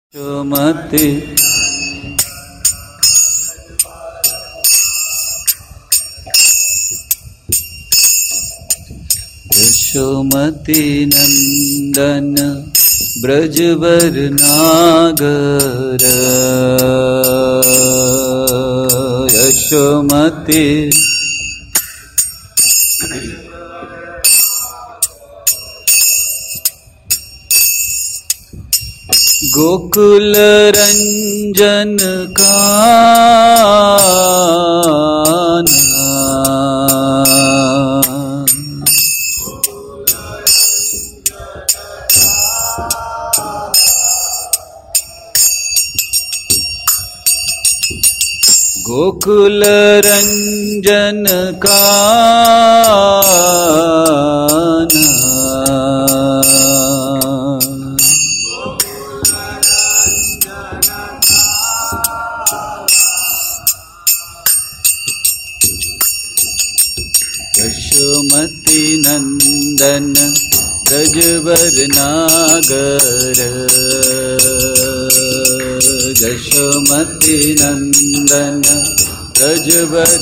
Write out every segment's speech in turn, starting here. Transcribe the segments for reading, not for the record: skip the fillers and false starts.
यशोमती यशोमती नंदन ब्रजवर नागर यशोमती गोकुल रंजन कान्हा गोकुल रंजन कान्हा यशोमती नंदन ब्रजवर नागर यशोमती नंदन ब्रजवर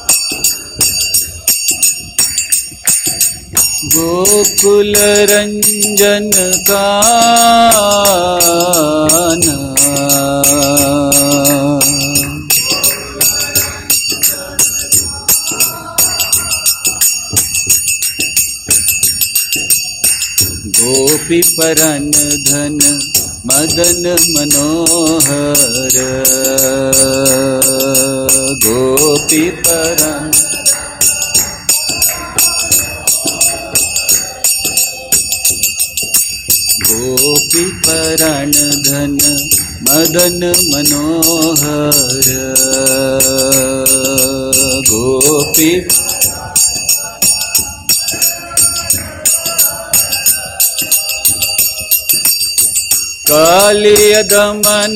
गोकुल रंजन कान्हा गोपी परन धन मदन मनोहर गोपी परन गोपी परन धन मदन मनोहर गोपी कालिय दमन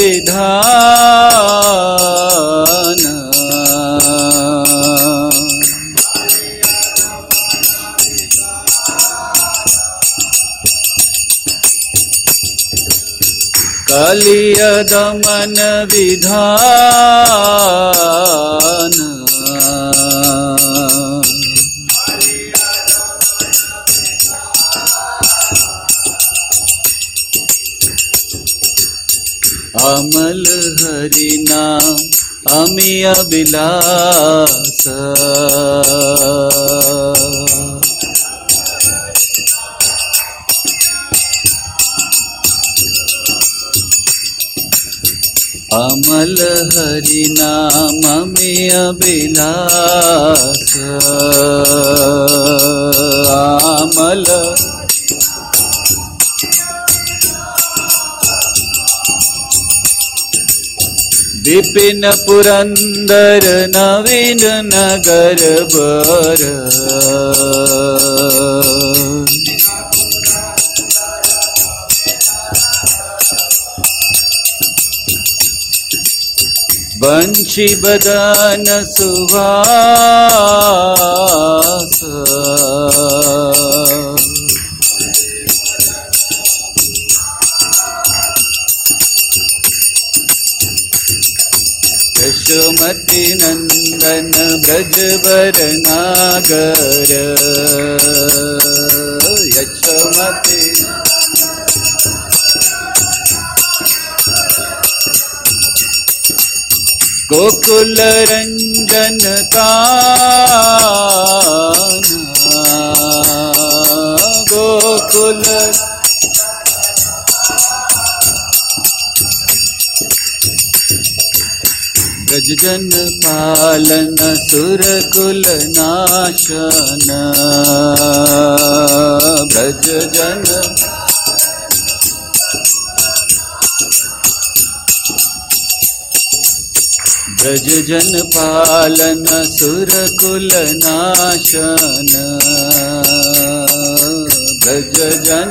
विधान कालिय दमन विधान अमल हरि नाम अमिय बिलास अमल हरि नाम अमिय बिलास अमल विपिन पुरंदर नवीन नगर बर बंशी बदन सुवास यशोमती नंदन ब्रजवर नागर यशोमती गोकुल रंजन कान्हा गोकुल ब्रज जन पालन सुर कुल नाशन ब्रज जन ब्रज जन पालन सुर कुल नाशन ब्रज जन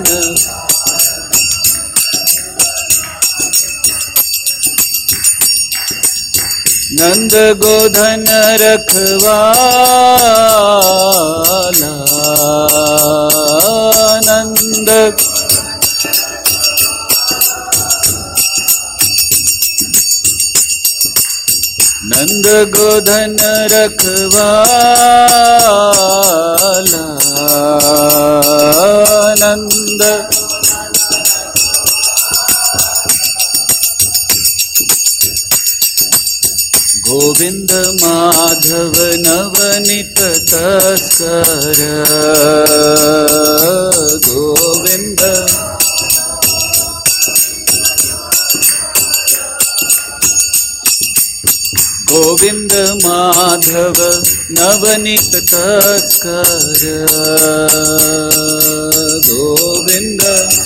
नंद गोधन रखवाला नंद नंद गोधन रखवाला नंद गोविंद माधव नवनीत तस्कर गोविंद गोविंद माधव नवनीत तस्कर गोविंद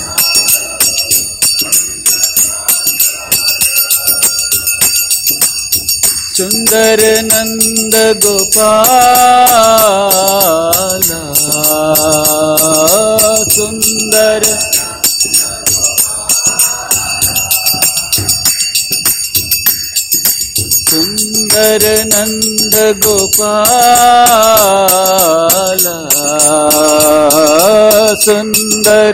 सुंदर नंद गोपाला सुंदर सुंदर नंद गोपाला सुंदर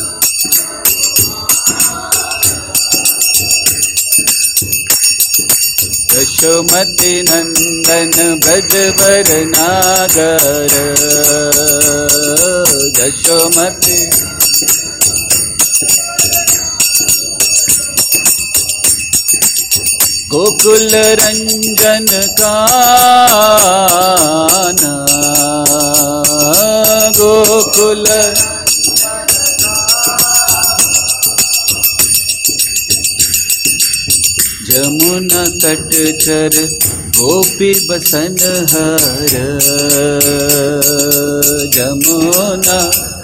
यशोमती नंदन ब्रजवर नागर यशोमती गोकुल रंजन काना गोकुल जमुना तट चर गोपी बसन हर जमुना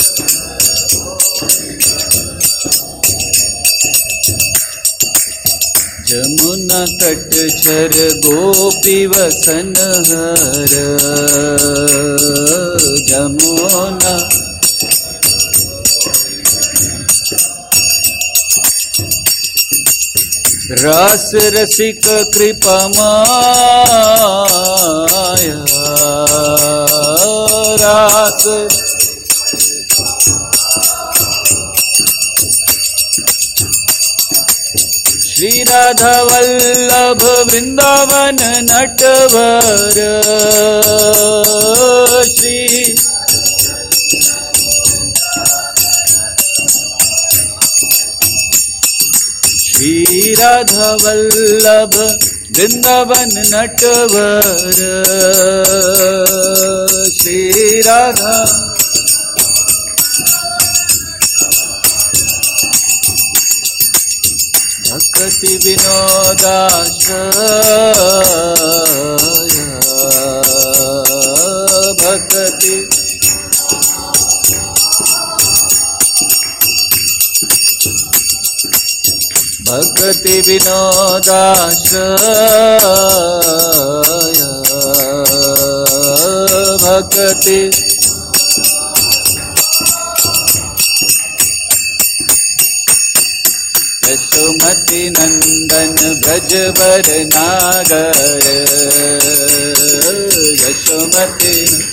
जमुना तट चर गोपी वसन हर जमुना रास रसिक कृपा माया रास श्री राधा वल्लभ वृंदावन नटवर श्री श्री राधा वल्लभ वृंदावन नटवर श्री राधा भक्ति विनोदाश्रय भक्ति भक्ति विनोदाश्रय भक्ति यशोमती नंदन ब्रजवर नागर यशोमती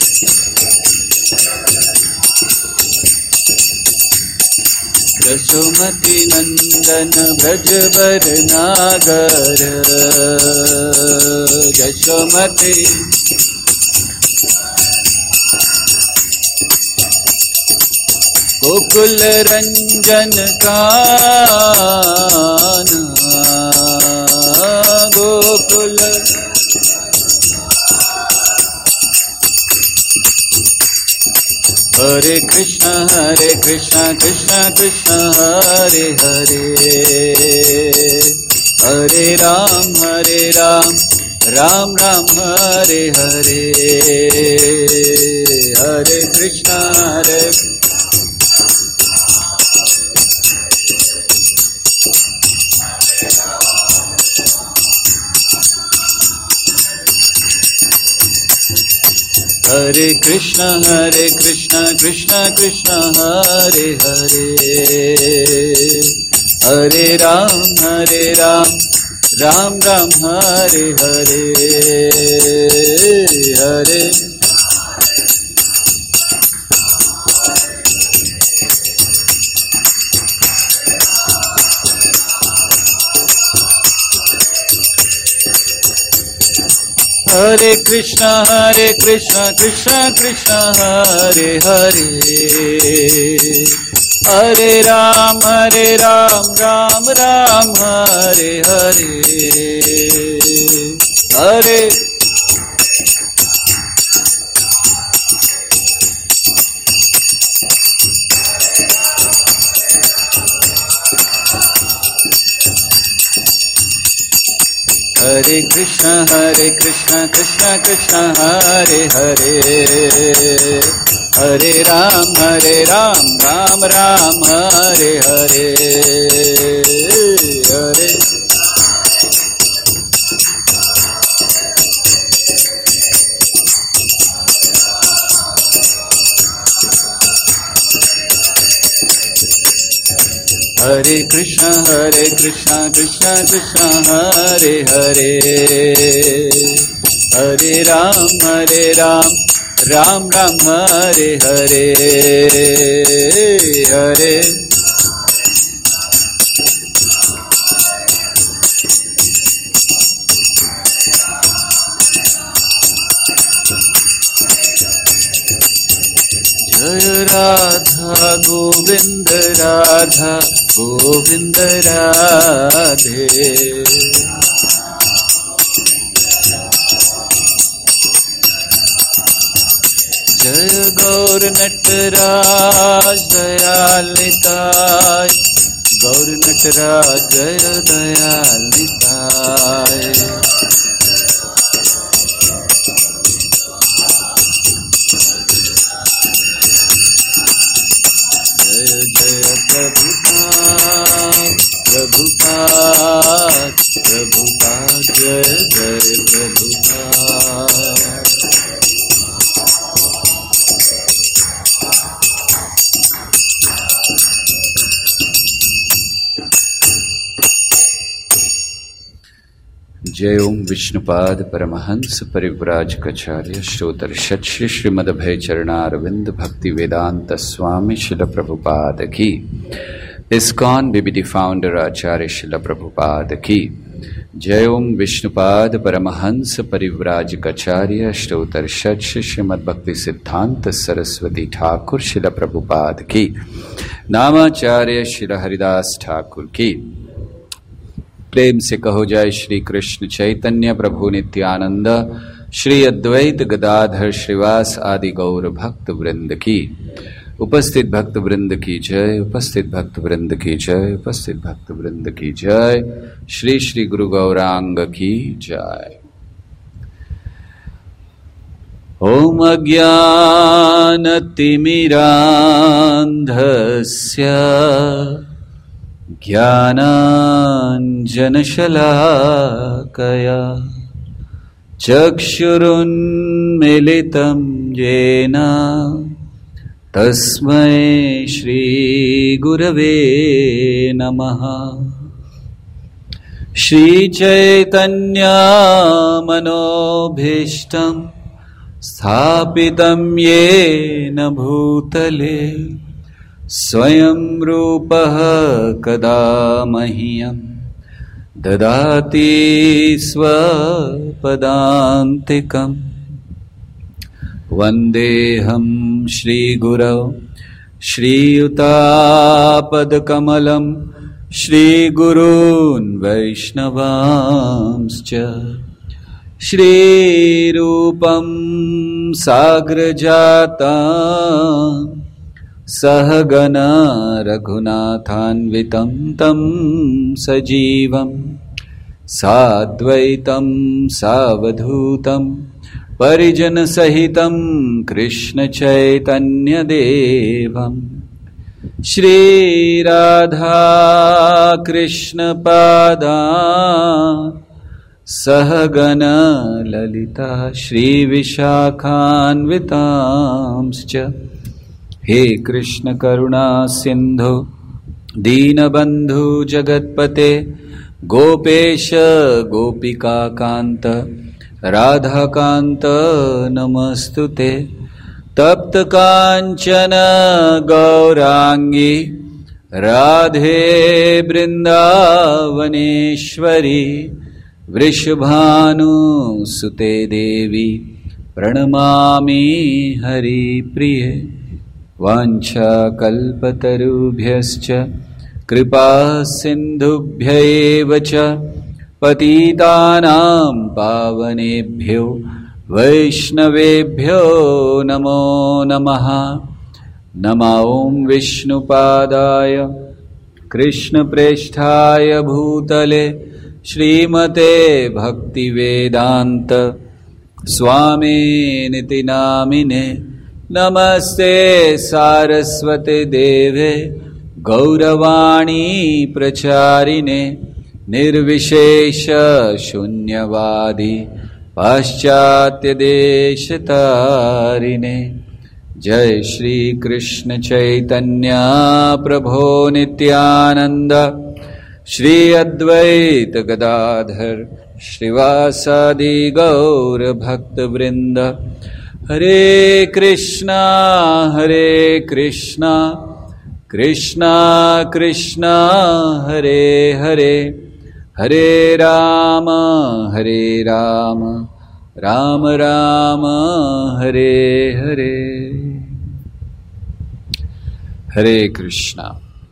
यशोमती नंदन ब्रजवर नागर यशोमती गोकुल रंजन काना गोकुल हरे कृष्ण कृष्ण कृष्ण हरे हरे हरे राम राम राम हरे हरे हरे कृष्ण हरे Krishna Krishna Krishna Hare Hare Hare Ram Ram Ram Hare Hare Hare Hare Krishna Krishna Krishna Hare Hare, Hare Ram Ram Ram Hare Hare, Hare Hare Krishna Krishna Krishna Hare Hare, Hare Ram Ram Ram Hare Hare, Hare Hare Krishna Krishna Krishna Hare Hare, Hare Ram Ram Ram Hare Hare, Hare Jaya Radha Govind Radha Govind Radhe, Jaya Gaur Nataraj Dayal Nitai, Gaur Nataraj Jaya Dayal Nitai. Prabhupada, Prabhupada, Jai Jai Prabhupada. जय ओम विष्णुपाद परमहंस परिव्राजकाचार्य श्रोतर्षद श्री श्रीमदभय चरणारविंद भक्ति वेदांत स्वामी शिल प्रभुपाद की, ISKCON BBD founder आचार्य शिल प्रभुपाद की जय। ओम विष्णुपाद परमहंस परिव्राजकाचार्य श्रोतर्षद श्री श्रीमद्भक्ति सिद्धांत सरस्वती ठाकुर शिल प्रभुपाद की, नामाचार्य शिल हरिदास ठाकुर की। प्रेम से कहो जय श्री कृष्ण चैतन्य प्रभु नित्यानंद, श्री अद्वैत गदाधर श्रीवास आदि गौर भक्त वृंद की। उपस्थित भक्त वृंद की जय, उपस्थित भक्त वृंद की जय, उपस्थित भक्त वृंद की जय। श्री श्री गुरु गौरांग की जय। ओम अज्ञानतिमिरान्धस्य ज्ञानाञ्जनशलाकया चक्षुरुन्मीलितं येन तस्मै श्रीगुरवे नमः। श्रीचैतन्यमनोभीष्टं स्थापितं येन भूतले स्वयं रूपः कदा मह्यं ददाति स्वपदान्तिकम्। वन्देऽहं श्रीगुरौ श्रीयुतापदकमलं श्रीगुरून् वैष्णवांश्च श्रीरूपं साग्रजातं सहगना रघुनाथान्वितं तं सजीवं साद्वैतं सावधूतं परिजनसहितं कृष्णचैतन्यदेवं श्रीराधाकृष्णपादान् सहगना ललिता श्रीविशाखान्वितांश्च। हे कृष्ण करुणा सिंधु दीनबंधु जगत्पते गोपेश गोपिकाकांत राधाकांत नमस्तुते। तप्त कांचन गौरांगी राधे वृंदावनेश्वरी वृषभानुसुते देवी प्रणमामि हरिप्रिये। वाञ्छाकल्पतरुभ्यश्च कृपा सिन्धुभ्यैव च पतितानां पावनेभ्यो वैष्णवेभ्यो नमो नमः। नमो विष्णुपादाय कृष्णप्रेष्ठाय भूतले श्रीमते भक्तिवेदान्त स्वामिनिति नामिने। नमस्ते सारस्वते देवे गौरवाणी प्रचारिणे निर्विशेष शून्यवादी पाश्चात्य देशतारिणे। जय श्री कृष्ण चैतन्य प्रभो नित्यानंद श्री अद्वैत गदाधर श्रीवासादि गौर भक्त वृंद। हरे कृष्णा कृष्णा कृष्णा हरे हरे, हरे राम राम राम हरे हरे। हरे कृष्णा।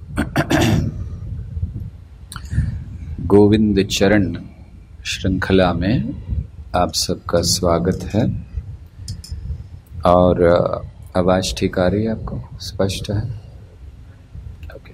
गोविंद चरण श्रृंखला में आप सबका स्वागत है। और आवाज ठीक आ रही है आपको? स्पष्ट है? ओके।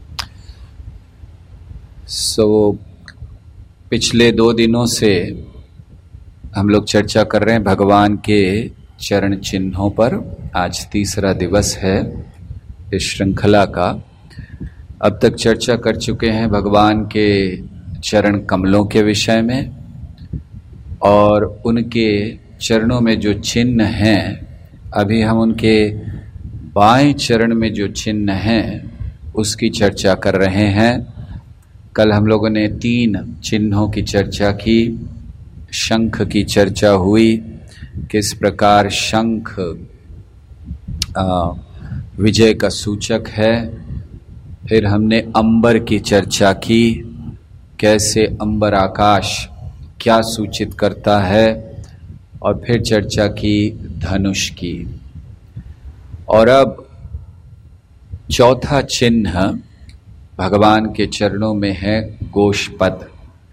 पिछले 2 दिनों से हम लोग चर्चा कर रहे हैं भगवान के चरण चिन्हों पर। आज तीसरा दिवस है इस श्रृंखला का। अब तक चर्चा कर चुके हैं भगवान के चरण कमलों के विषय में, और उनके चरणों में जो चिन्ह हैं, अभी हम उनके बाएं चरण में जो चिन्ह हैं उसकी चर्चा कर रहे हैं। कल हम लोगों ने 3 चिन्हों की चर्चा की। शंख की चर्चा हुई, किस प्रकार शंख विजय का सूचक है। फिर हमने अंबर की चर्चा की, कैसे अंबर आकाश क्या सूचित करता है। और फिर चर्चा की धनुष की। और अब चौथा चिन्ह भगवान के चरणों में है गोष्पद।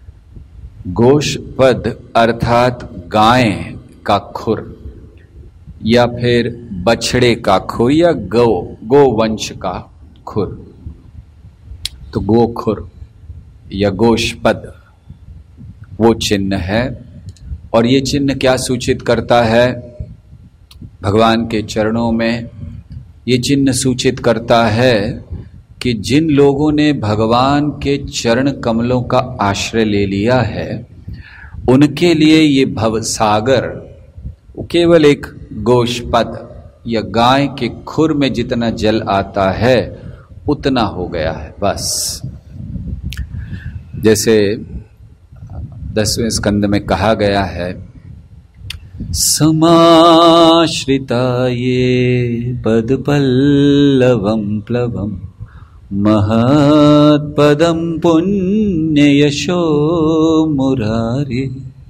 गोष्पद अर्थात गाय का खुर, या फिर बछड़े का खुर, या गोवंश का खुर। तो गोखुर या गोष्पद वो चिन्ह है। और ये चिन्ह क्या सूचित करता है? भगवान के चरणों में ये चिन्ह सूचित करता है कि जिन लोगों ने भगवान के चरण कमलों का आश्रय ले लिया है, उनके लिए ये भवसागर वो केवल एक गोष्पद या गाय के खुर में जितना जल आता है उतना हो गया है बस। जैसे 10वें स्कंद में कहा गया है, समाश्रिता ये पद पल्लवम प्लवम महत्पदम पुण्य यशो मुरारी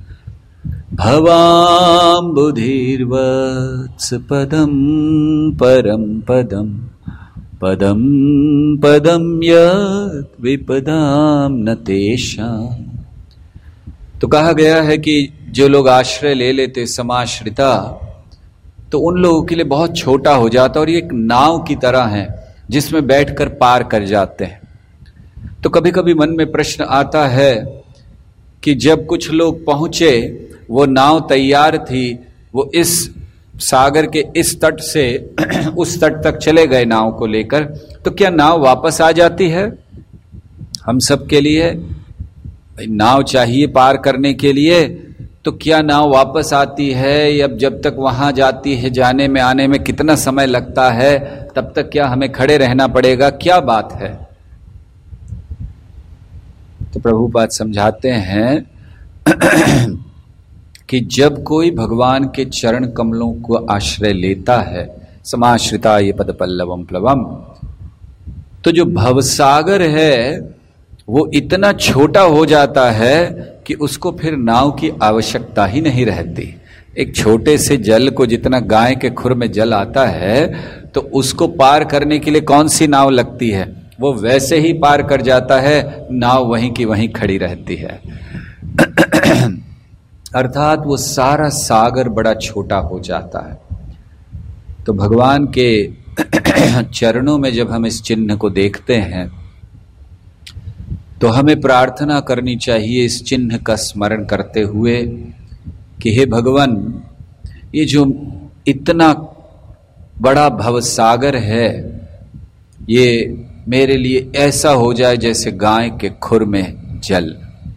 भवाम्बुधिर्वत्स पदम परम पदम पदम पदम यत् विपदाम न तेषाम्। तो कहा गया है कि जो लोग आश्रय ले लेते समाश्रिता, तो उन लोगों के लिए बहुत छोटा हो जाता, और ये एक नाव की तरह है जिसमें बैठकर पार कर जाते हैं। तो कभी कभी मन में प्रश्न आता है कि जब कुछ लोग पहुंचे, वो नाव तैयार थी, वो इस सागर के इस तट से उस तट तक चले गए नाव को लेकर, तो क्या नाव वापस आ जाती है? हम सब के लिए नाव चाहिए पार करने के लिए, तो क्या नाव वापस आती है? या जब तक वहां जाती है, जाने में आने में कितना समय लगता है, तब तक क्या हमें खड़े रहना पड़ेगा? क्या बात है? तो प्रभुपाद समझाते हैं कि जब कोई भगवान के चरण कमलों को आश्रय लेता है, समाश्रिता ये पद पल्लवम प्लवम, तो जो भवसागर है वो इतना छोटा हो जाता है कि उसको फिर नाव की आवश्यकता ही नहीं रहती। एक छोटे से जल को जितना गाय के खुर में जल आता है तो उसको पार करने के लिए कौन सी नाव लगती है, वो वैसे ही पार कर जाता है, नाव वहीं की वहीं खड़ी रहती है। अर्थात वो सारा सागर बड़ा छोटा हो जाता है। तो भगवान के चरणों में जब हम इस चिन्ह को देखते हैं तो हमें प्रार्थना करनी चाहिए इस चिन्ह का स्मरण करते हुए कि हे भगवान, ये जो इतना बड़ा भवसागर है ये मेरे लिए ऐसा हो जाए जैसे गाय के खुर में जल।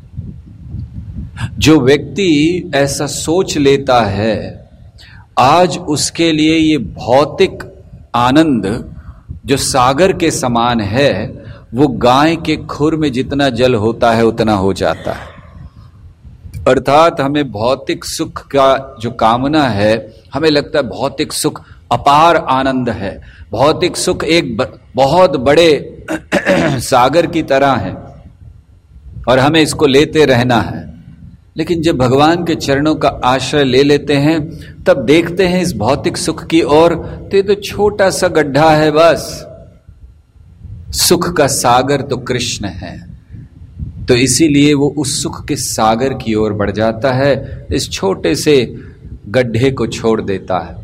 जो व्यक्ति ऐसा सोच लेता है आज उसके लिए ये भौतिक आनंद जो सागर के समान है वो गाय के खुर में जितना जल होता है उतना हो जाता है। अर्थात हमें भौतिक सुख का जो कामना है, हमें लगता है भौतिक सुख अपार आनंद है, भौतिक सुख एक बहुत बड़े सागर की तरह है और हमें इसको लेते रहना है। लेकिन जब भगवान के चरणों का आश्रय ले लेते हैं तब देखते हैं इस भौतिक सुख की ओर तो ये तो छोटा सा गड्ढा है बस, सुख का सागर तो कृष्ण है। तो इसीलिए वो उस सुख के सागर की ओर बढ़ जाता है, इस छोटे से गड्ढे को छोड़ देता है।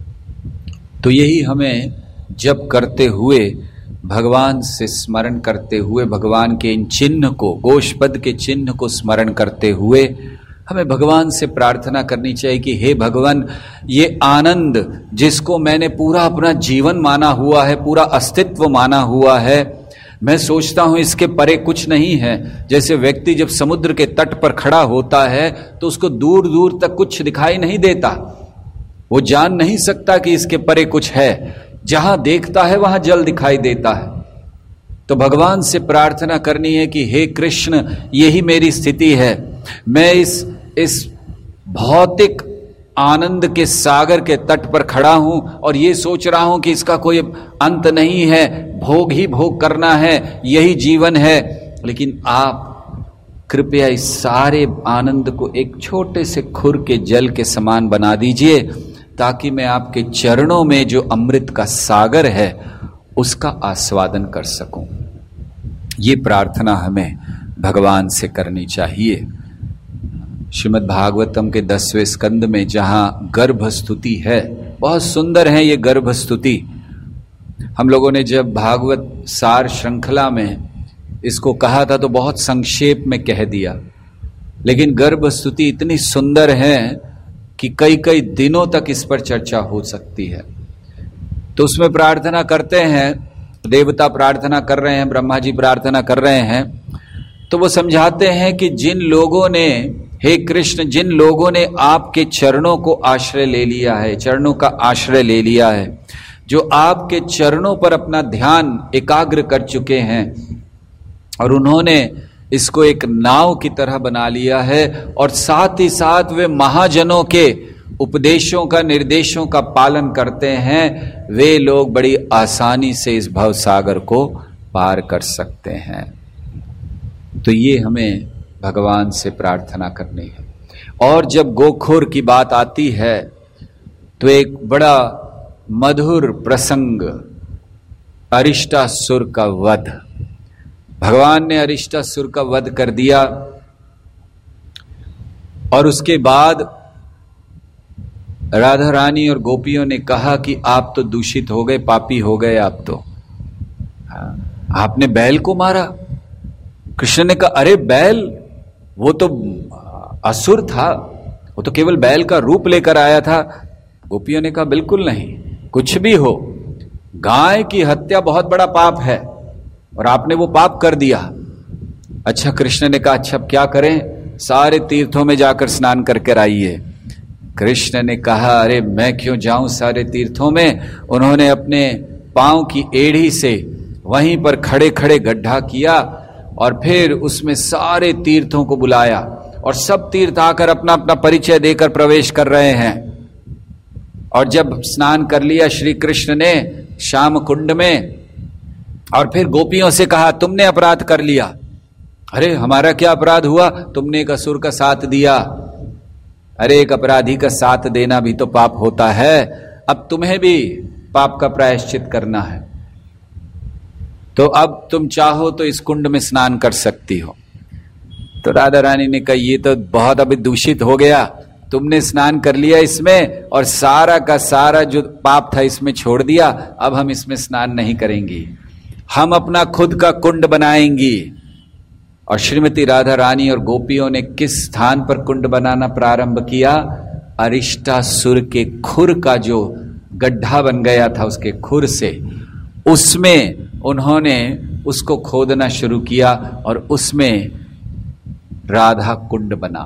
तो यही हमें जप करते हुए, भगवान से स्मरण करते हुए, भगवान के इन चिन्ह को, गोष्पद के चिन्ह को स्मरण करते हुए हमें भगवान से प्रार्थना करनी चाहिए कि हे भगवान, ये आनंद जिसको मैंने पूरा अपना जीवन माना हुआ है, पूरा अस्तित्व माना हुआ है, मैं सोचता हूं इसके परे कुछ नहीं है। जैसे व्यक्ति जब समुद्र के तट पर खड़ा होता है तो उसको दूर दूर तक कुछ दिखाई नहीं देता, वो जान नहीं सकता कि इसके परे कुछ है, जहां देखता है वहां जल दिखाई देता है। तो भगवान से प्रार्थना करनी है कि हे कृष्ण, यही मेरी स्थिति है, मैं इस भौतिक आनंद के सागर के तट पर खड़ा हूं और ये सोच रहा हूं कि इसका कोई अंत नहीं है, भोग ही भोग करना है, यही जीवन है। लेकिन आप कृपया इस सारे आनंद को एक छोटे से खुर के जल के समान बना दीजिए ताकि मैं आपके चरणों में जो अमृत का सागर है उसका आस्वादन कर सकूं। ये प्रार्थना हमें भगवान से करनी चाहिए। श्रीमद् भागवतम के 10वें स्कंद में जहां गर्भ स्तुति है, बहुत सुंदर है ये गर्भ स्तुति। हम लोगों ने जब भागवत सार श्रृंखला में इसको कहा था तो बहुत संक्षेप में कह दिया, लेकिन गर्भ स्तुति इतनी सुंदर है कि कई कई दिनों तक इस पर चर्चा हो सकती है। तो उसमें प्रार्थना करते हैं, देवता प्रार्थना कर रहे हैं, ब्रह्मा जी प्रार्थना कर रहे हैं, तो वो समझाते हैं कि जिन लोगों ने, हे कृष्ण, जिन लोगों ने आपके चरणों को आश्रय ले लिया है, चरणों का आश्रय ले लिया है, जो आपके चरणों पर अपना ध्यान एकाग्र कर चुके हैं और उन्होंने इसको एक नाव की तरह बना लिया है और साथ ही साथ वे महाजनों के उपदेशों का, निर्देशों का पालन करते हैं, वे लोग बड़ी आसानी से इस भवसागर को पार कर सकते हैं। तो ये हमें भगवान से प्रार्थना करनी है। और जब गोखोर की बात आती है तो एक बड़ा मधुर प्रसंग, अरिष्टासुर का वध। भगवान ने अरिष्टासुर का वध कर दिया और उसके बाद राधा रानी और गोपियों ने कहा कि आप तो दूषित हो गए, पापी हो गए आप तो, आपने बैल को मारा। कृष्ण ने कहा अरे बैल वो तो असुर था, वो तो केवल बैल का रूप लेकर आया था। गोपियों ने कहा बिल्कुल नहीं, कुछ भी हो, गाय की हत्या बहुत बड़ा पाप है और आपने वो पाप कर दिया। अच्छा, कृष्ण ने कहा अच्छा अब क्या करें, सारे तीर्थों में जाकर स्नान करके आइए। कृष्ण ने कहा अरे मैं क्यों जाऊं सारे तीर्थों में। उन्होंने अपने पांव की एड़ी से वहीं पर खड़े खड़े गड्ढा किया और फिर उसमें सारे तीर्थों को बुलाया और सब तीर्थ आकर अपना अपना परिचय देकर प्रवेश कर रहे हैं। और जब स्नान कर लिया श्री कृष्ण ने श्याम कुंड में और फिर गोपियों से कहा तुमने अपराध कर लिया, अरे हमारा क्या अपराध हुआ, तुमने एक असुर का साथ दिया। अरे एक अपराधी का साथ देना भी तो पाप होता है, अब तुम्हें भी पाप का प्रायश्चित करना है, तो अब तुम चाहो तो इस कुंड में स्नान कर सकती हो। तो राधा रानी ने कहा ये तो बहुत अभी दूषित हो गया, तुमने स्नान कर लिया इसमें और सारा का सारा जो पाप था इसमें छोड़ दिया, अब हम इसमें स्नान नहीं करेंगी, हम अपना खुद का कुंड बनाएंगी। और श्रीमती राधा रानी और गोपियों ने किस स्थान पर कुंड बनाना प्रारंभ किया? अरिष्टासुर के खुर का जो गड्ढा बन गया था उसके खुर से, उसमें उन्होंने उसको खोदना शुरू किया और उसमें राधा कुंड बना।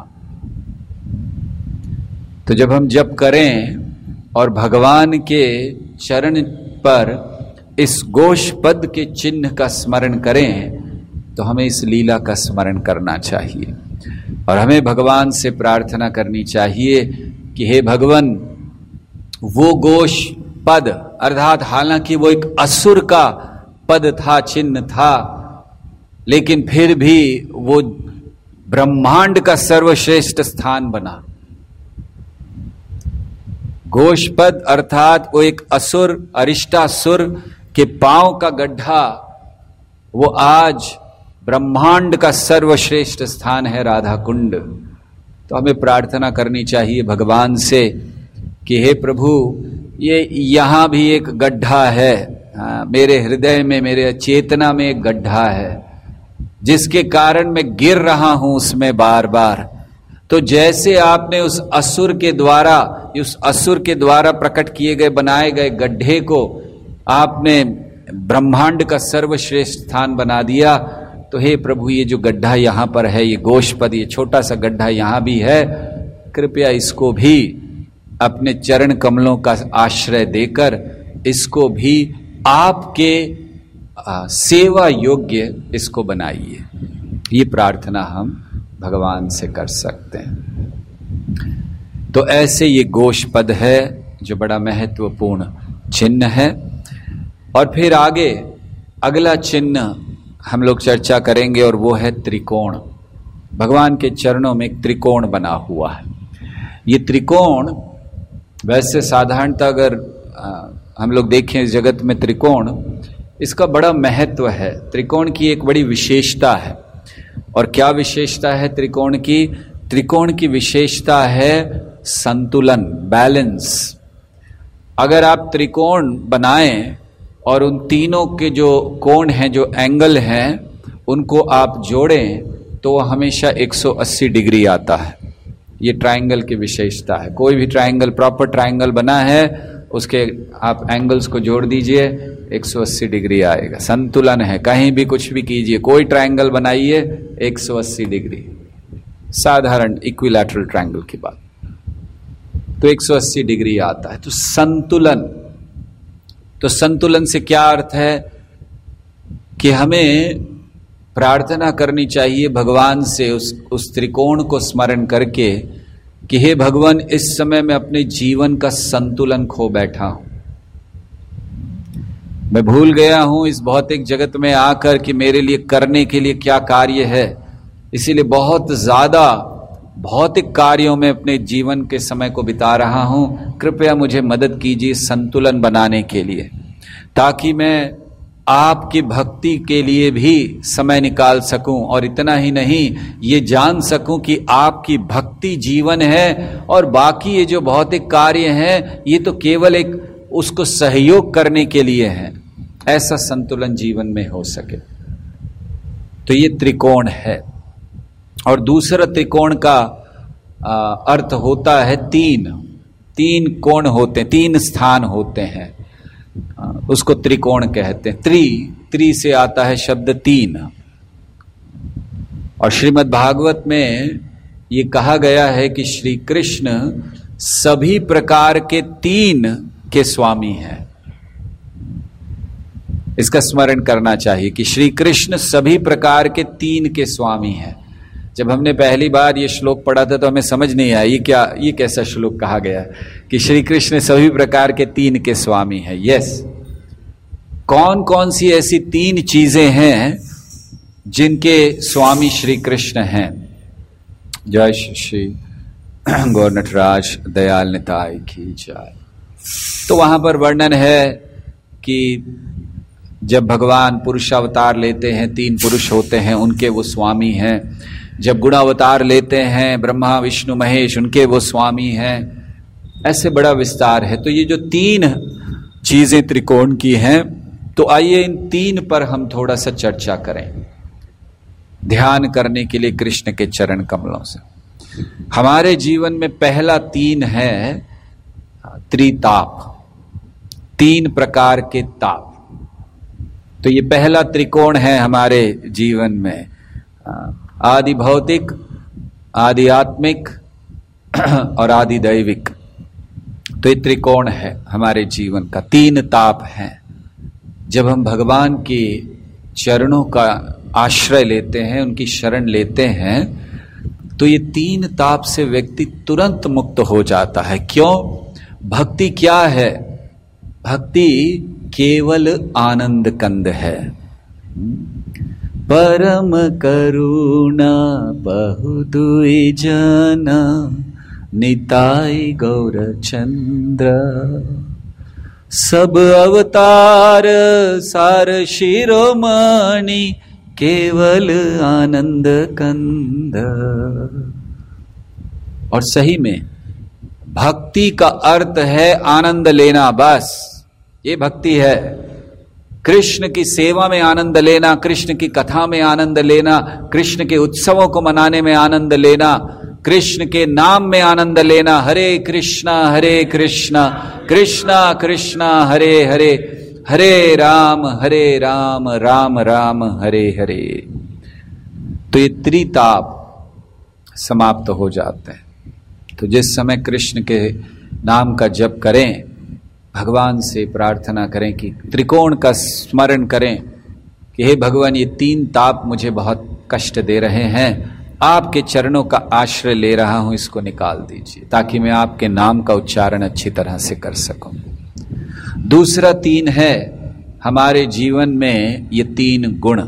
तो जब हम जप करें और भगवान के चरण पर इस घोष पद के चिन्ह का स्मरण करें तो हमें इस लीला का स्मरण करना चाहिए और हमें भगवान से प्रार्थना करनी चाहिए कि हे भगवान, वो घोष पद अर्थात हालांकि वो एक असुर का पद था, चिन्ह था, लेकिन फिर भी वो ब्रह्मांड का सर्वश्रेष्ठ स्थान बना। घोष पद अर्थात वो एक असुर, अरिष्टासुर के पांव का गड्ढा, वो आज ब्रह्मांड का सर्वश्रेष्ठ स्थान है राधा कुंड। तो हमें प्रार्थना करनी चाहिए भगवान से कि हे प्रभु, ये यहां भी एक गड्ढा है, मेरे हृदय में, मेरे चेतना में एक गड्ढा है जिसके कारण मैं गिर रहा हूं उसमें बार बार। तो जैसे आपने उस असुर के द्वारा प्रकट किए गए, बनाए गए गड्ढे को आपने ब्रह्मांड का सर्वश्रेष्ठ स्थान बना दिया, तो हे प्रभु, ये जो गड्ढा यहां पर है, ये गोशपद, ये छोटा सा गड्ढा यहां भी है, कृपया इसको भी अपने चरण कमलों का आश्रय देकर इसको भी आपके सेवा योग्य इसको बनाइए। ये प्रार्थना हम भगवान से कर सकते हैं। तो ऐसे ये गोशपद है जो बड़ा महत्वपूर्ण चिन्ह है। और फिर आगे अगला चिन्ह हम लोग चर्चा करेंगे और वो है त्रिकोण। भगवान के चरणों में एक त्रिकोण बना हुआ है। ये त्रिकोण वैसे साधारणतः अगर हम लोग देखें इस जगत में त्रिकोण, इसका बड़ा महत्व है। त्रिकोण की एक बड़ी विशेषता है। और क्या विशेषता है त्रिकोण की? त्रिकोण की विशेषता है संतुलन, बैलेंस। अगर आप त्रिकोण बनाएं और उन तीनों के जो कोण हैं, जो एंगल हैं, उनको आप जोड़ें तो हमेशा 180 डिग्री आता है। ये ट्रायंगल की विशेषता है। कोई भी ट्रायंगल, प्रॉपर ट्रायंगल बना है, उसके आप एंगल्स को जोड़ दीजिए, 180 डिग्री आएगा। संतुलन है। कहीं भी कुछ भी कीजिए, कोई ट्रायंगल बनाइए, 180 डिग्री, साधारण इक्विलैटरल ट्रायंगल की बात, तो 180 डिग्री आता है। तो संतुलन, तो संतुलन से क्या अर्थ है कि हमें प्रार्थना करनी चाहिए भगवान से उस त्रिकोण को स्मरण करके कि हे भगवान, इस समय मैं अपने जीवन का संतुलन खो बैठा हूं। मैं भूल गया हूं इस भौतिक जगत में आकर कि मेरे लिए करने के लिए क्या कार्य है, इसीलिए बहुत ज्यादा भौतिक कार्यों में अपने जीवन के समय को बिता रहा हूं। कृपया मुझे मदद कीजिए संतुलन बनाने के लिए, ताकि मैं आपकी भक्ति के लिए भी समय निकाल सकूं, और इतना ही नहीं, ये जान सकूं कि आपकी भक्ति जीवन है और बाकी ये जो भौतिक कार्य हैं ये तो केवल एक उसको सहयोग करने के लिए है। ऐसा संतुलन जीवन में हो सके, तो ये त्रिकोण है। और दूसरा त्रिकोण का अर्थ होता है तीन कोण होते हैं, 3 स्थान होते हैं, उसको त्रिकोण कहते हैं। त्रि से आता है शब्द 3। और श्रीमद् भागवत में ये कहा गया है कि श्री कृष्ण सभी प्रकार के 3 के स्वामी हैं। इसका स्मरण करना चाहिए कि श्री कृष्ण सभी प्रकार के 3 के स्वामी हैं। जब हमने पहली बार ये श्लोक पढ़ा था तो हमें समझ नहीं आया ये कैसा श्लोक कहा गया कि श्री कृष्ण सभी प्रकार के 3 के स्वामी हैं। यस, कौन कौन सी ऐसी 3 चीजें हैं जिनके स्वामी श्री कृष्ण हैं। जय श्री गौर नटराज दयाल निताय की जय। तो वहां पर वर्णन है कि जब भगवान पुरुष अवतार लेते हैं, 3 पुरुष होते हैं, उनके वो स्वामी हैं। जब गुण अवतार लेते हैं, ब्रह्मा विष्णु महेश, उनके वो स्वामी हैं। ऐसे बड़ा विस्तार है। तो ये जो 3 चीजें त्रिकोण की हैं, तो आइए इन 3 पर हम थोड़ा सा चर्चा करें, ध्यान करने के लिए कृष्ण के चरण कमलों से। हमारे जीवन में पहला 3 है त्रिताप, 3 प्रकार के ताप। तो ये पहला त्रिकोण है हमारे जीवन में, आदि भौतिक, आदि आत्मिक और आदि दैविक। तो ये त्रिकोण है हमारे जीवन का, 3 ताप हैं। जब हम भगवान के चरणों का आश्रय लेते हैं, उनकी शरण लेते हैं, तो ये 3 ताप से व्यक्ति तुरंत मुक्त हो जाता है। क्यों? भक्ति क्या है? भक्ति केवल आनंद कंद है। परम करुणा बहु दुई जना, निताय गौर चंद्र। सब अवतार सार शिरोमणि, केवल आनंद कंद। और सही में भक्ति का अर्थ है आनंद लेना, बस ये भक्ति है। कृष्ण की सेवा में आनंद लेना, कृष्ण की कथा में आनंद लेना, कृष्ण के उत्सवों को मनाने में आनंद लेना, कृष्ण के नाम में आनंद लेना। हरे कृष्णा कृष्णा कृष्णा हरे हरे, हरे राम राम राम हरे हरे। तो ये त्रिताप समाप्त हो जाते हैं। तो जिस समय कृष्ण के नाम का जप करें, भगवान से प्रार्थना करें कि त्रिकोण का स्मरण करें कि हे भगवान, ये 3 ताप मुझे बहुत कष्ट दे रहे हैं, आपके चरणों का आश्रय ले रहा हूं, इसको निकाल दीजिए ताकि मैं आपके नाम का उच्चारण अच्छी तरह से कर सकूं। दूसरा 3 है हमारे जीवन में ये 3 गुण,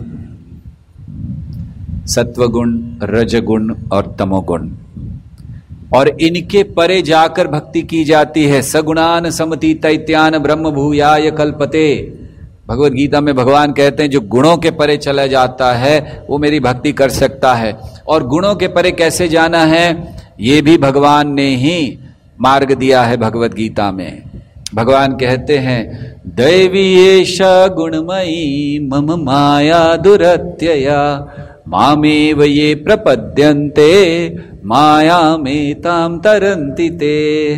सत्वगुण, रजगुण और तमोगुण। और इनके परे जाकर भक्ति की जाती है। सगुणान समतीतैत्यान ब्रह्म भूयाय कल्पते। भगवत गीता में भगवान कहते हैं जो गुणों के परे चला जाता है वो मेरी भक्ति कर सकता है। और गुणों के परे कैसे जाना है, ये भी भगवान ने ही मार्ग दिया है भगवत गीता में। भगवान कहते हैं दैवी एषा गुणमयी मम माया दुरत्यया, मामेव ये प्रपद्यन्ते माया में ताम तरन्ति ते।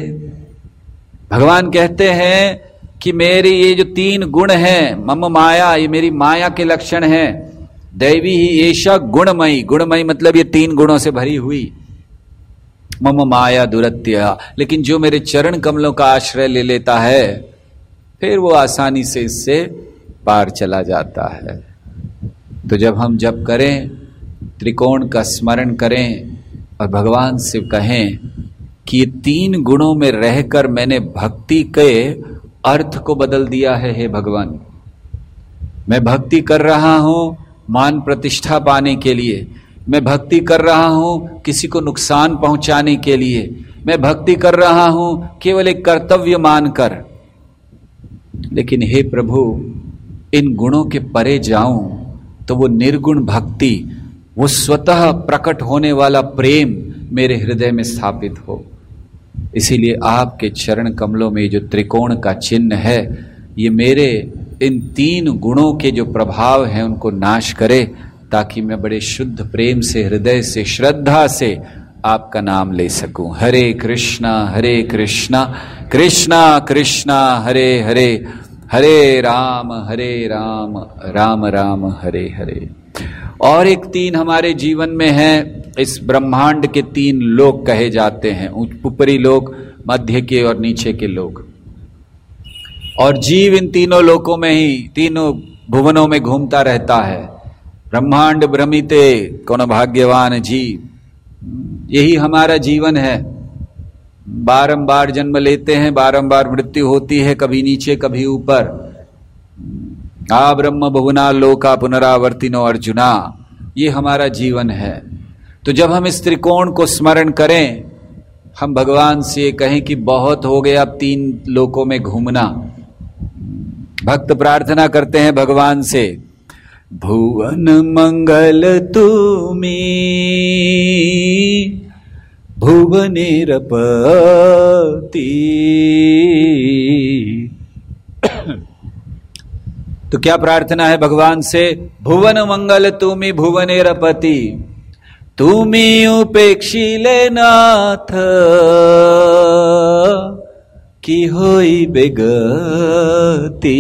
भगवान कहते हैं कि मेरी ये जो 3 गुण हैं, मम माया, ये मेरी माया के लक्षण हैं। दैवी ही एषा गुणमयी, गुणमयी मतलब ये 3 गुणों से भरी हुई। मम माया दुरत्या, लेकिन जो मेरे चरण कमलों का आश्रय ले लेता है फिर वो आसानी से इससे पार चला जाता है। तो जब हम जप करें, त्रिकोण का स्मरण करें और भगवान से कहें कि ये 3 गुणों में रहकर मैंने भक्ति के अर्थ को बदल दिया है। हे भगवान, मैं भक्ति कर रहा हूं मान प्रतिष्ठा पाने के लिए, मैं भक्ति कर रहा हूं किसी को नुकसान पहुंचाने के लिए, मैं भक्ति कर रहा हूं केवल एक कर्तव्य मानकर। लेकिन हे प्रभु, इन गुणों के परे जाऊं तो वो निर्गुण भक्ति, वो स्वतः प्रकट होने वाला प्रेम मेरे हृदय में स्थापित हो। इसीलिए आपके चरण कमलों में जो त्रिकोण का चिन्ह है, ये मेरे इन 3 गुणों के जो प्रभाव हैं उनको नाश करे, ताकि मैं बड़े शुद्ध प्रेम से, हृदय से, श्रद्धा से आपका नाम ले सकूं। हरे कृष्णा कृष्णा कृष्णा हरे हरे, हरे राम राम राम हरे हरे। और एक 3 हमारे जीवन में है, इस ब्रह्मांड के 3 लोक कहे जाते हैं, ऊपरी लोक, मध्य के और नीचे के लोक। और जीव इन तीनों लोकों में ही, तीनों भुवनों में घूमता रहता है। ब्रह्मांड भ्रमिते कौन भाग्यवान जीव, यही हमारा जीवन है। बारंबार जन्म लेते हैं, बारंबार मृत्यु होती है, कभी नीचे कभी ऊपर। आ ब्रह्म भुवना लोका पुनरावर्तिनो अर्जुना, ये हमारा जीवन है। तो जब हम इस त्रिकोण को स्मरण करें, हम भगवान से कहें कि बहुत हो गया अब 3 लोकों में घूमना। भक्त प्रार्थना करते हैं भगवान से, भुवन मंगल तुमी भुवनेरपति। तो क्या प्रार्थना है भगवान से? भुवन मंगल तुमी भुवनेरपति, तुमी उपेक्षिले नाथ की होई बेगति।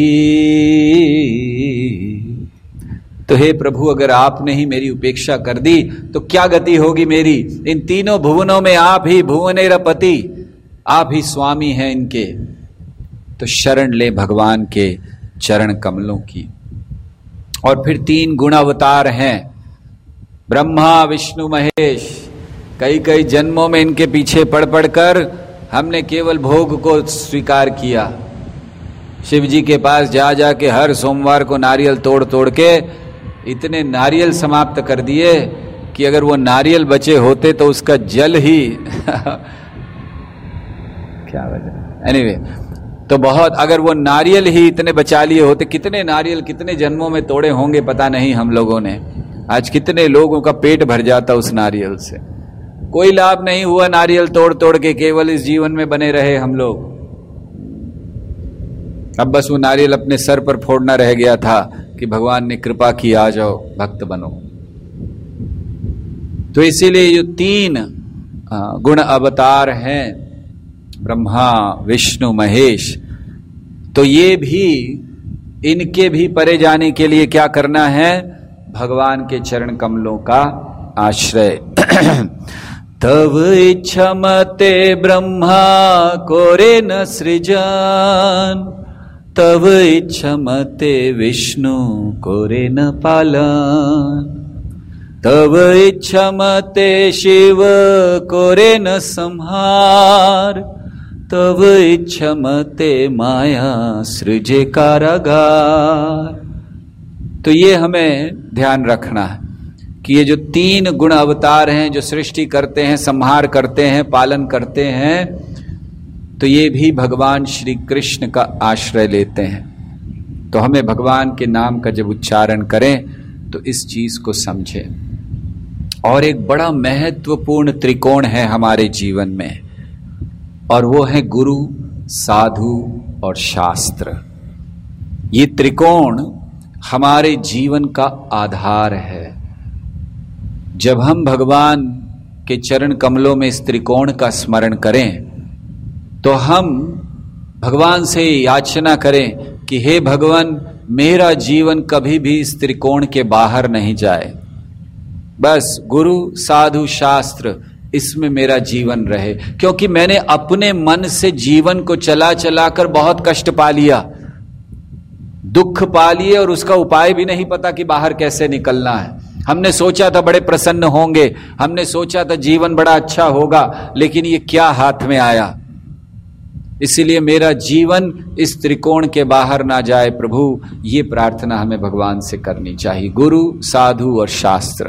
तो हे प्रभु, अगर आपने ही मेरी उपेक्षा कर दी तो क्या गति होगी मेरी? इन तीनों भुवनों में आप ही भुवनेरपति, आप ही स्वामी हैं इनके। तो शरण ले भगवान के चरण कमलों की। और फिर 3 गुण अवतार हैं, ब्रह्मा विष्णु महेश। कई जन्मों में इनके पीछे पड़ पड़कर हमने केवल भोग को स्वीकार किया। शिव जी के पास जा जाके हर सोमवार को नारियल तोड़ तोड़ के इतने नारियल समाप्त कर दिए कि अगर वो नारियल बचे होते तो उसका जल ही क्या वजह। एनीवे, तो बहुत, अगर वो नारियल ही इतने बचा लिए होते, कितने नारियल कितने जन्मों में तोड़े होंगे पता नहीं हम लोगों ने। आज कितने लोगों का पेट भर जाता उस नारियल से। कोई लाभ नहीं हुआ नारियल तोड़ तोड़ के, केवल इस जीवन में बने रहे हम लोग। अब बस वो नारियल अपने सर पर फोड़ना रह गया था कि भगवान ने कृपा की, आ जाओ भक्त बनो। तो इसीलिए जो 3 गुण अवतार हैं, ब्रह्मा विष्णु महेश, तो ये भी, इनके भी परे जाने के लिए क्या करना है? भगवान के चरण कमलों का आश्रय। तव इच्छा मते ब्रह्मा कोरे न सृजन, तव इच्छा मते विष्णु कोरे न पालन, तव इच्छा मते शिव कोरे न संहार, तव इच्छा मते माया सृजे कारागार। तो ये हमें ध्यान रखना है कि ये जो 3 गुण अवतार हैं, जो सृष्टि करते हैं, संहार करते हैं, पालन करते हैं, तो ये भी भगवान श्री कृष्ण का आश्रय लेते हैं। तो हमें भगवान के नाम का जब उच्चारण करें तो इस चीज को समझें। और एक बड़ा महत्वपूर्ण त्रिकोण है हमारे जीवन में, और वो है गुरु, साधु और शास्त्र। ये त्रिकोण हमारे जीवन का आधार है। जब हम भगवान के चरण कमलों में इस त्रिकोण का स्मरण करें तो हम भगवान से याचना करें कि हे भगवान, मेरा जीवन कभी भी इस त्रिकोण के बाहर नहीं जाए। बस गुरु साधु शास्त्र, इसमें मेरा जीवन रहे। क्योंकि मैंने अपने मन से जीवन को चला चला कर बहुत कष्ट पा लिया, दुख पा लिए, और उसका उपाय भी नहीं पता कि बाहर कैसे निकलना है। हमने सोचा था बड़े प्रसन्न होंगे, हमने सोचा था जीवन बड़ा अच्छा होगा, लेकिन ये क्या हाथ में आया। इसीलिए मेरा जीवन इस त्रिकोण के बाहर ना जाए प्रभु, ये प्रार्थना हमें भगवान से करनी चाहिए। गुरु, साधु और शास्त्र।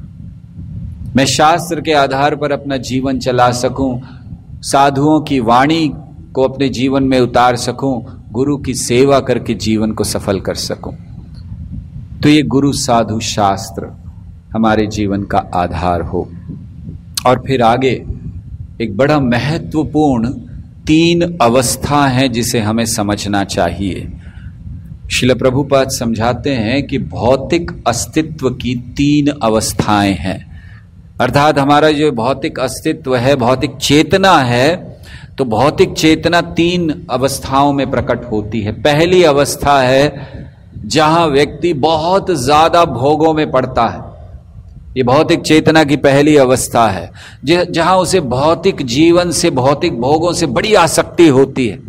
मैं शास्त्र के आधार पर अपना जीवन चला सकूं, साधुओं की वाणी को अपने जीवन में उतार सकूं, गुरु की सेवा करके जीवन को सफल कर सकूं। तो ये गुरु साधु शास्त्र हमारे जीवन का आधार हो। और फिर आगे एक बड़ा महत्वपूर्ण 3 अवस्था है जिसे हमें समझना चाहिए। श्रील प्रभुपाद समझाते हैं कि भौतिक अस्तित्व की 3 अवस्थाएं हैं। अर्थात हमारा जो भौतिक अस्तित्व है, भौतिक चेतना है, तो भौतिक चेतना 3 अवस्थाओं में प्रकट होती है। पहली अवस्था है जहां व्यक्ति बहुत ज्यादा भोगों में पड़ता है। ये भौतिक चेतना की पहली अवस्था है, जहां उसे भौतिक जीवन से, भौतिक भोगों से बड़ी आसक्ति होती है,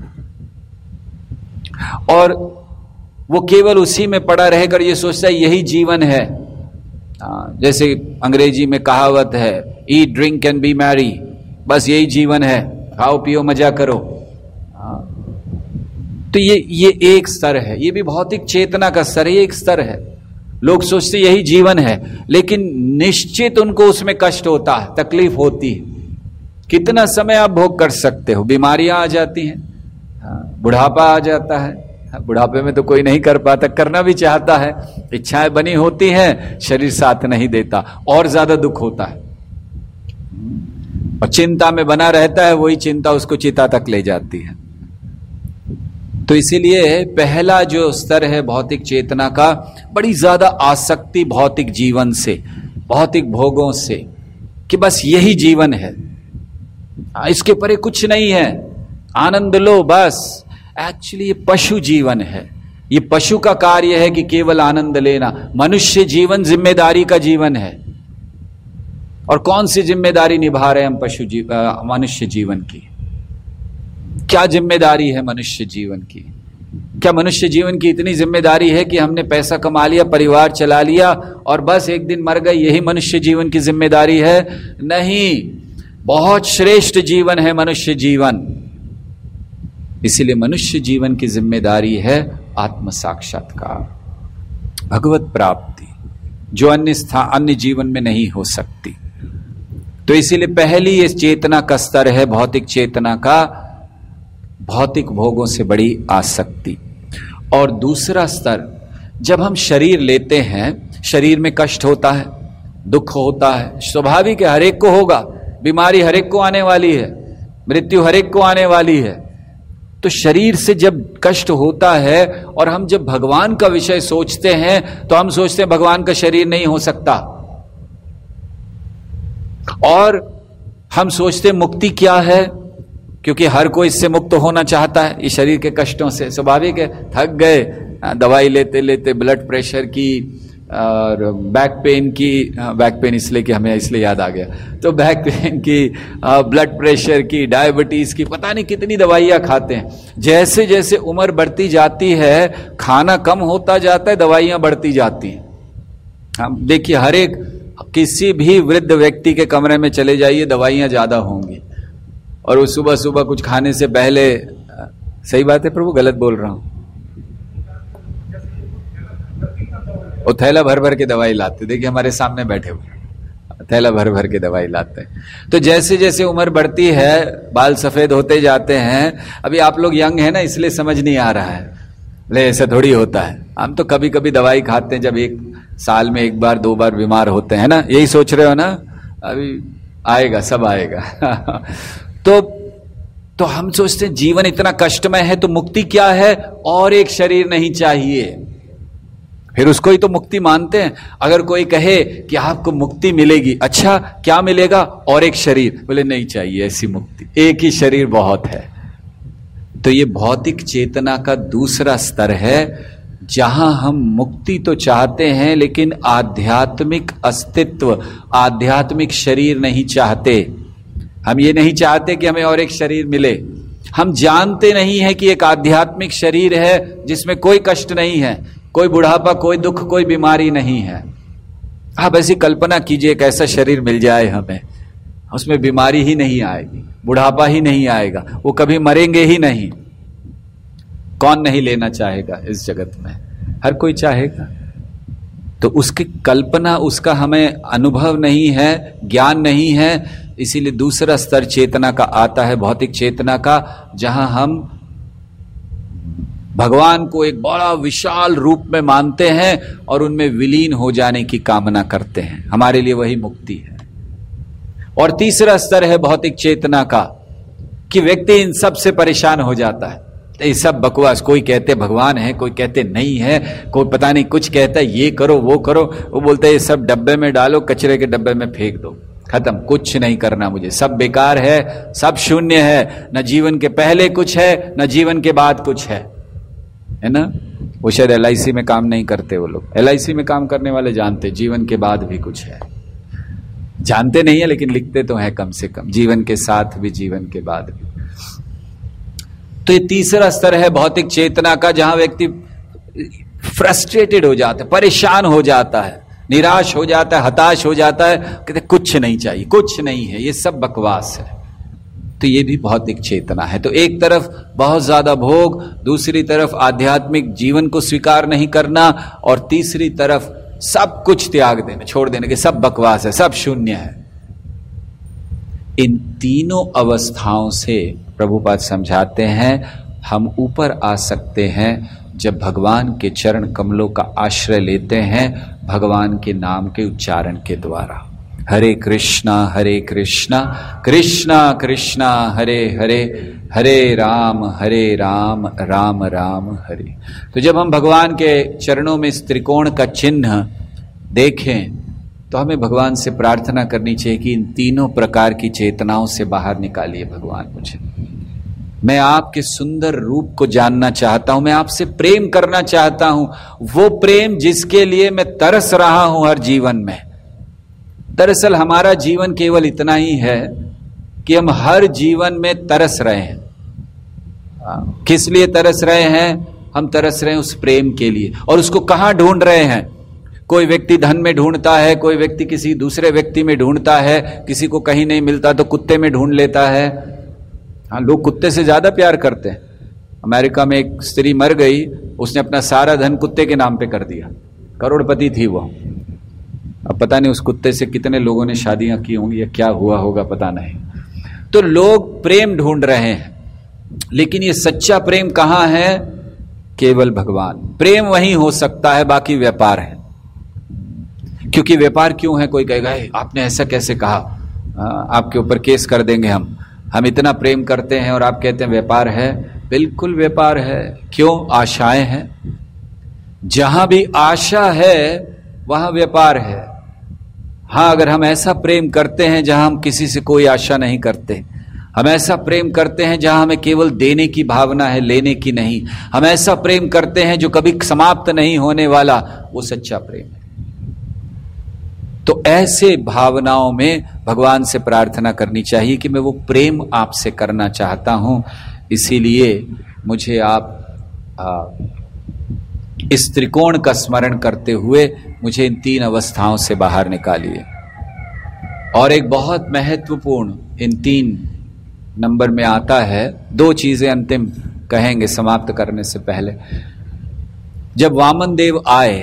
और वो केवल उसी में पड़ा रहकर ये सोचता है यही जीवन है। जैसे अंग्रेजी में कहावत है, eat drink and be merry, बस यही जीवन है, खाओ पियो मजा करो। तो ये एक स्तर है, ये भी भौतिक चेतना का स्तर है, ये एक स्तर है। लोग सोचते यही जीवन है, लेकिन निश्चित उनको उसमें कष्ट होता है, तकलीफ होती है। कितना समय आप भोग कर सकते हो? बीमारियां आ जाती हैं, बुढ़ापा आ जाता है। बुढ़ापे में तो कोई नहीं कर पाता, करना भी चाहता है, इच्छाएं बनी होती हैं, शरीर साथ नहीं देता, और ज्यादा दुख होता है और चिंता में बना रहता है। वही चिंता उसको चिता तक ले जाती है। तो इसीलिए पहला जो स्तर है भौतिक चेतना का, बड़ी ज्यादा आसक्ति भौतिक जीवन से, भौतिक भोगों से, कि बस यही जीवन है, इसके परे कुछ नहीं है, आनंद लो बस। एक्चुअली ये पशु जीवन है, ये पशु का कार्य है कि केवल आनंद लेना। मनुष्य जीवन जिम्मेदारी का जीवन है। और कौन सी जिम्मेदारी निभा रहे हैं हम मनुष्य जीवन की? क्या जिम्मेदारी है मनुष्य जीवन की? क्या मनुष्य जीवन की इतनी जिम्मेदारी है कि हमने पैसा कमा लिया, परिवार चला लिया और बस एक दिन मर गए, यही मनुष्य जीवन की जिम्मेदारी है? नहीं, बहुत श्रेष्ठ जीवन है मनुष्य जीवन। इसीलिए मनुष्य जीवन की जिम्मेदारी है आत्म साक्षात्कार, भगवत प्राप्ति, जो अन्य जीवन में नहीं हो सकती। तो इसीलिए पहली ये चेतना का स्तर है भौतिक चेतना का, भौतिक भोगों से बड़ी आसक्ति। और दूसरा स्तर, जब हम शरीर लेते हैं, शरीर में कष्ट होता है, दुख होता है, स्वाभाविक है, हरेक को होगा, बीमारी हरेक को आने वाली है, मृत्यु हरेक को आने वाली है। तो शरीर से जब कष्ट होता है और हम जब भगवान का विषय सोचते हैं तो हम सोचते हैं भगवान का शरीर नहीं हो सकता, और हम सोचते हैं मुक्ति क्या है, क्योंकि हर कोई इससे मुक्त होना चाहता है, इस शरीर के कष्टों से। स्वाभाविक है, थक गए दवाई लेते लेते, ब्लड प्रेशर की और बैक पेन की, बैक पेन इसलिए कि हमें इसलिए याद आ गया, तो बैक पेन की, ब्लड प्रेशर की, डायबिटीज की, पता नहीं कितनी दवाइयां खाते हैं। जैसे जैसे उम्र बढ़ती जाती है, खाना कम होता जाता है, दवाइयां बढ़ती जाती हैं। हम देखिए, हर एक किसी भी वृद्ध व्यक्ति के कमरे में चले जाइए, दवाइयां ज्यादा होंगी। और वो सुबह सुबह कुछ खाने से पहले, सही बात है प्रभु, गलत बोल रहा हूं, वो थैला भर भर के दवाई लाते, देखिए हमारे सामने बैठे हुए थैला भर भर के दवाई लाते हैं। तो जैसे जैसे उम्र बढ़ती है, बाल सफेद होते जाते हैं। अभी आप लोग यंग है ना, इसलिए समझ नहीं आ रहा है, ले ऐसा थोड़ी होता है। हम तो कभी कभी दवाई खाते हैं, जब एक साल में एक बार दो बार बीमार होते हैं ना, यही सोच रहे हो ना, अभी आएगा, सब आएगा। तो हम सोचते हैं जीवन इतना कष्टमय है, तो मुक्ति क्या है? और एक शरीर नहीं चाहिए। फिर उसको ही तो मुक्ति मानते हैं। अगर कोई कहे कि आपको मुक्ति मिलेगी, अच्छा क्या मिलेगा? और एक शरीर, बोले नहीं चाहिए ऐसी मुक्ति, एक ही शरीर बहुत है। तो ये भौतिक चेतना का दूसरा स्तर है, जहां हम मुक्ति तो चाहते हैं, लेकिन आध्यात्मिक अस्तित्व, आध्यात्मिक शरीर नहीं चाहते। हम ये नहीं चाहते कि हमें और एक शरीर मिले। हम जानते नहीं है कि एक आध्यात्मिक शरीर है जिसमें कोई कष्ट नहीं है, कोई बुढ़ापा, कोई दुख, कोई बीमारी नहीं है। आप ऐसी कल्पना कीजिए, एक ऐसा शरीर मिल जाए हमें, उसमें बीमारी ही नहीं आएगी, बुढ़ापा ही नहीं आएगा, वो कभी मरेंगे ही नहीं। कौन नहीं लेना चाहेगा इस जगत में? हर कोई चाहेगा। तो उसकी कल्पना, उसका हमें अनुभव नहीं है, ज्ञान नहीं है। इसीलिए दूसरा स्तर चेतना का आता है, भौतिक चेतना का, जहां हम भगवान को एक बड़ा विशाल रूप में मानते हैं और उनमें विलीन हो जाने की कामना करते हैं। हमारे लिए वही मुक्ति है। और तीसरा स्तर है भौतिक चेतना का, कि व्यक्ति इन सब से परेशान हो जाता है। ये सब बकवास, कोई कहते भगवान है, कोई कहते नहीं है, कोई पता नहीं कुछ कहता है, ये करो वो करो। वो बोलते हैं ये सब डब्बे में डालो, कचरे के डब्बे में फेंक दो, खत्म, कुछ नहीं करना मुझे, सब बेकार है, सब शून्य है, न जीवन के पहले कुछ है, न जीवन के बाद कुछ है ना। वो शायद LIC में काम नहीं करते, वो लोग LIC में काम करने वाले जानते जीवन के बाद भी कुछ है। जानते नहीं है लेकिन लिखते तो है कम से कम, जीवन के साथ भी, जीवन के बाद भी। तो ये तीसरा स्तर है भौतिक चेतना का, जहां व्यक्ति फ्रस्ट्रेटेड हो जाता है, परेशान हो जाता है, निराश हो जाता है, हताश हो जाता है, कहते कुछ नहीं चाहिए, कुछ नहीं है, ये सब बकवास है। तो ये भी भौतिक चेतना है। तो एक तरफ बहुत ज्यादा भोग, दूसरी तरफ आध्यात्मिक जीवन को स्वीकार नहीं करना, और तीसरी तरफ सब कुछ त्याग देना, छोड़ देना कि सब बकवास है, सब शून्य है। इन तीनों अवस्थाओं से प्रभुपाद समझाते हैं हम ऊपर आ सकते हैं जब भगवान के चरण कमलों का आश्रय लेते हैं भगवान के नाम के उच्चारण के द्वारा। हरे कृष्णा कृष्णा कृष्णा हरे हरे, हरे राम राम राम हरे। तो जब हम भगवान के चरणों में इस त्रिकोण का चिन्ह देखें तो हमें भगवान से प्रार्थना करनी चाहिए कि इन तीनों प्रकार की चेतनाओं से बाहर निकालिए भगवान मुझे। मैं आपके सुंदर रूप को जानना चाहता हूं, मैं आपसे प्रेम करना चाहता हूं, वो प्रेम जिसके लिए मैं तरस रहा हूं हर जीवन में। दरअसल हमारा जीवन केवल इतना ही है कि हम हर जीवन में तरस रहे हैं। किस लिए तरस रहे हैं? हम तरस रहे हैं उस प्रेम के लिए। और उसको कहां ढूंढ रहे हैं? कोई व्यक्ति धन में ढूंढता है, कोई व्यक्ति किसी दूसरे व्यक्ति में ढूंढता है, किसी को कहीं नहीं मिलता तो कुत्ते में ढूंढ लेता है। हाँ, लोग कुत्ते से ज्यादा प्यार करते हैं। अमेरिका में एक स्त्री मर गई, उसने अपना सारा धन कुत्ते के नाम पे कर दिया, करोड़पति थी वो। अब पता नहीं उस कुत्ते से कितने लोगों ने शादियां की होंगी या क्या हुआ होगा, पता नहीं। तो लोग प्रेम ढूंढ रहे हैं, लेकिन ये सच्चा प्रेम कहां है? केवल भगवान। प्रेम वहीं हो सकता है, बाकी व्यापार है। क्योंकि व्यापार क्यों है? कोई कहेगा आपने ऐसा कैसे कहा, आपके ऊपर केस कर देंगे हम इतना प्रेम करते हैं और आप कहते हैं व्यापार है। बिल्कुल व्यापार है। क्यों? आशाएं हैं। जहां भी आशा है वहां व्यापार है। हाँ, अगर हम ऐसा प्रेम करते हैं जहां हम किसी से कोई आशा नहीं करते, हम ऐसा प्रेम करते हैं जहां हमें केवल देने की भावना है, लेने की नहीं, हम ऐसा प्रेम करते हैं जो कभी समाप्त नहीं होने वाला, वो सच्चा प्रेम है। तो ऐसे भावनाओं में भगवान से प्रार्थना करनी चाहिए कि मैं वो प्रेम आपसे करना चाहता हूं, इसीलिए मुझे आप इस त्रिकोण का स्मरण करते हुए मुझे इन तीन अवस्थाओं से बाहर निकालिए। और एक बहुत महत्वपूर्ण इन 3 नंबर में आता है, 2 चीजें अंतिम कहेंगे समाप्त करने से पहले। जब वामन देव आए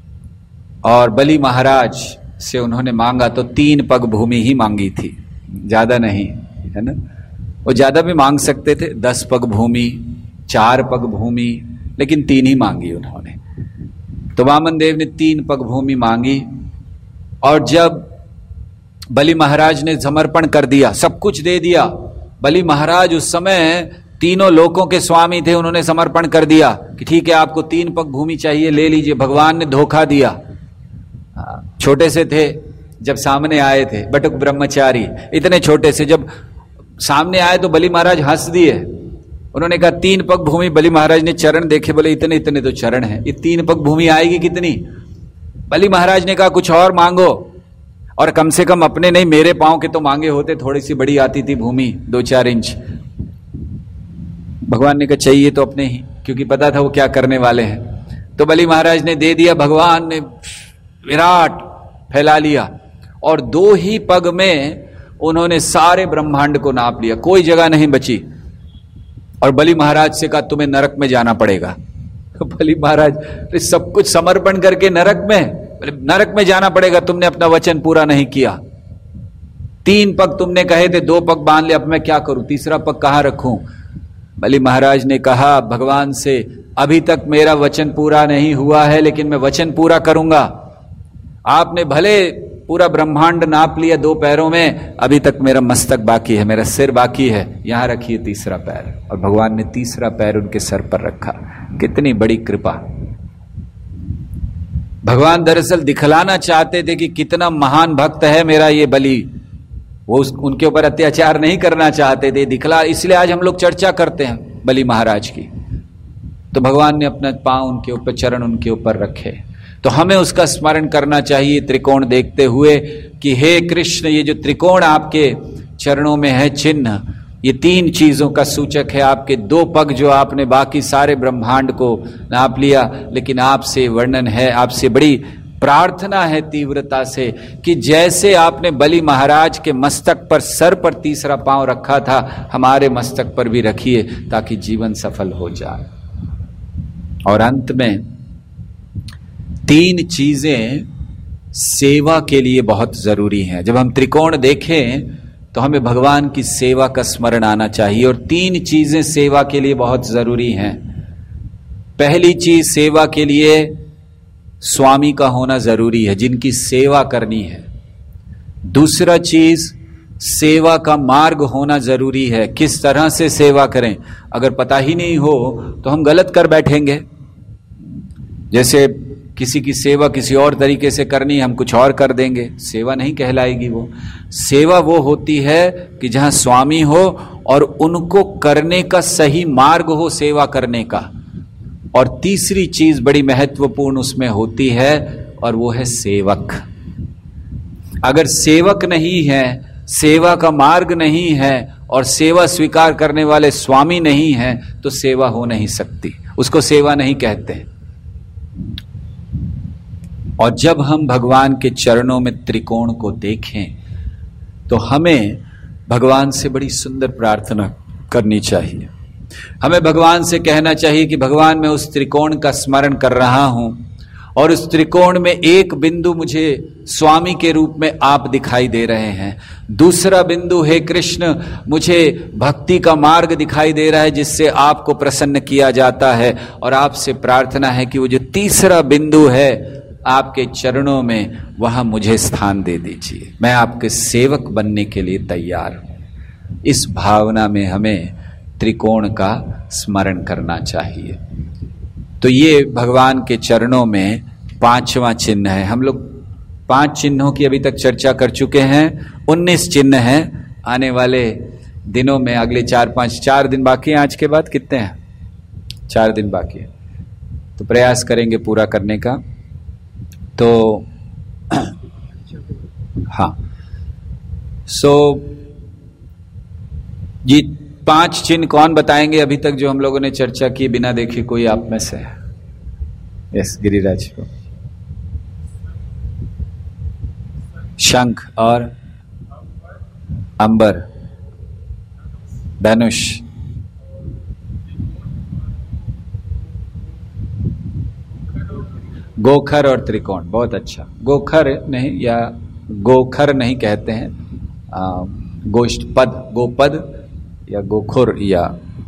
और बलि महाराज से उन्होंने मांगा तो 3 पग भूमि ही मांगी थी, ज्यादा नहीं, है ना। वो ज्यादा भी मांग सकते थे, 10 पग भूमि, 4 पग भूमि, लेकिन 3 ही मांगी उन्होंने। तो वामन देव ने 3 पग भूमि मांगी। और जब बलि महाराज ने समर्पण कर दिया, सब कुछ दे दिया, बलि महाराज उस समय तीनों लोकों के स्वामी थे, उन्होंने समर्पण कर दिया कि ठीक है आपको 3 पग भूमि चाहिए, ले लीजिए। भगवान ने धोखा दिया। छोटे से थे जब सामने आए थे, बटुक ब्रह्मचारी, इतने छोटे से जब सामने आए तो बलि महाराज हंस दिए। उन्होंने कहा 3 पग भूमि। बलि महाराज ने चरण देखे, बोले इतने इतने तो चरण है, ये 3 पग भूमि आएगी कितनी? बलि महाराज ने कहा कुछ और मांगो, और कम से कम अपने नहीं मेरे पांव के तो मांगे होते, थोड़ी सी बड़ी आती थी भूमि 2-4 इंच। भगवान ने कहा चाहिए तो अपने ही, क्योंकि पता था वो क्या करने वाले हैं। तो बलि महाराज ने दे दिया। भगवान ने विराट फैला लिया और 2 ही पग में उन्होंने सारे ब्रह्मांड को नाप लिया, कोई जगह नहीं बची। और बलि महाराज से कहा तुम्हें नरक में जाना पड़ेगा। तो बलि महाराज सब कुछ समर्पण करके नरक में जाना पड़ेगा, तुमने अपना वचन पूरा नहीं किया। 3 पग तुमने कहे थे, 2 पग बांध ले, अब मैं क्या करूं, तीसरा पग कहां रखूं? बलि महाराज ने कहा भगवान से अभी तक मेरा वचन पूरा नहीं हुआ है, लेकिन मैं वचन पूरा करूंगा। आपने भले पूरा ब्रह्मांड नाप लिया 2 पैरों में, अभी तक मेरा मस्तक बाकी है, मेरा सिर बाकी है, यहां रखिए तीसरा पैर। और भगवान ने तीसरा पैर उनके सर पर रखा। कितनी बड़ी कृपा! भगवान दरअसल दिखलाना चाहते थे कि कितना महान भक्त है मेरा ये बलि। वो उनके ऊपर अत्याचार नहीं करना चाहते थे, दिखला। इसलिए आज हम लोग चर्चा करते हैं बलि महाराज की। तो भगवान ने अपना पांव उनके ऊपर, चरण उनके ऊपर रखे। तो हमें उसका स्मरण करना चाहिए त्रिकोण देखते हुए कि हे कृष्ण, ये जो त्रिकोण आपके चरणों में है चिन्ह, ये 3 चीजों का सूचक है। आपके 2 पग जो आपने बाकी सारे ब्रह्मांड को नाप लिया, लेकिन आपसे वर्णन है, आपसे बड़ी प्रार्थना है तीव्रता से कि जैसे आपने बलि महाराज के मस्तक पर, सर पर तीसरा पांव रखा था, हमारे मस्तक पर भी रखिए ताकि जीवन सफल हो जाए। और अंत में तीन चीजें सेवा के लिए बहुत जरूरी हैं। जब हम त्रिकोण देखें तो हमें भगवान की सेवा का स्मरण आना चाहिए, और तीन चीजें सेवा के लिए बहुत जरूरी हैं। पहली चीज, सेवा के लिए स्वामी का होना जरूरी है, जिनकी सेवा करनी है। दूसरा चीज, सेवा का मार्ग होना जरूरी है, किस तरह से सेवा करें। अगर पता ही नहीं हो तो हम गलत कर बैठेंगे। जैसे किसी की सेवा किसी और तरीके से करनी, हम कुछ और कर देंगे, सेवा नहीं कहलाएगी वो। सेवा वो होती है कि जहां स्वामी हो और उनको करने का सही मार्ग हो सेवा करने का। और तीसरी चीज बड़ी महत्वपूर्ण उसमें होती है, और वो है सेवक। अगर सेवक नहीं है, सेवा का मार्ग नहीं है, और सेवा स्वीकार करने वाले स्वामी नहीं है, तो सेवा हो नहीं सकती, उसको सेवा नहीं कहते। और जब हम भगवान के चरणों में त्रिकोण को देखें तो हमें भगवान से बड़ी सुंदर प्रार्थना करनी चाहिए। हमें भगवान से कहना चाहिए कि भगवान, मैं उस त्रिकोण का स्मरण कर रहा हूं, और उस त्रिकोण में एक बिंदु मुझे स्वामी के रूप में आप दिखाई दे रहे हैं। दूसरा बिंदु, हे कृष्ण, मुझे भक्ति का मार्ग दिखाई दे रहा है जिससे आपको प्रसन्न किया जाता है। और आपसे प्रार्थना है कि वो जो तीसरा बिंदु है आपके चरणों में, वहां मुझे स्थान दे दीजिए। मैं आपके सेवक बनने के लिए तैयार हूं। इस भावना में हमें त्रिकोण का स्मरण करना चाहिए। तो ये भगवान के चरणों में पांचवा चिन्ह है। हम लोग 5 चिन्हों की अभी तक चर्चा कर चुके हैं, 19 चिन्ह हैं। आने वाले दिनों में, अगले 4 दिन बाकी हैं। आज के बाद कितने हैं? 4 दिन बाकी है, तो प्रयास करेंगे पूरा करने का। तो हाँ, ये 5 चिन्ह कौन बताएंगे अभी तक जो हम लोगों ने चर्चा की बिना देखे? कोई आप में से? यस, गिरिराज को। शंख और अंबर, धनुष, गोखर और त्रिकोण। बहुत अच्छा। गोखर नहीं, या गोखर नहीं कहते हैं, गोष्ठपद, गोपद या गोखुर या।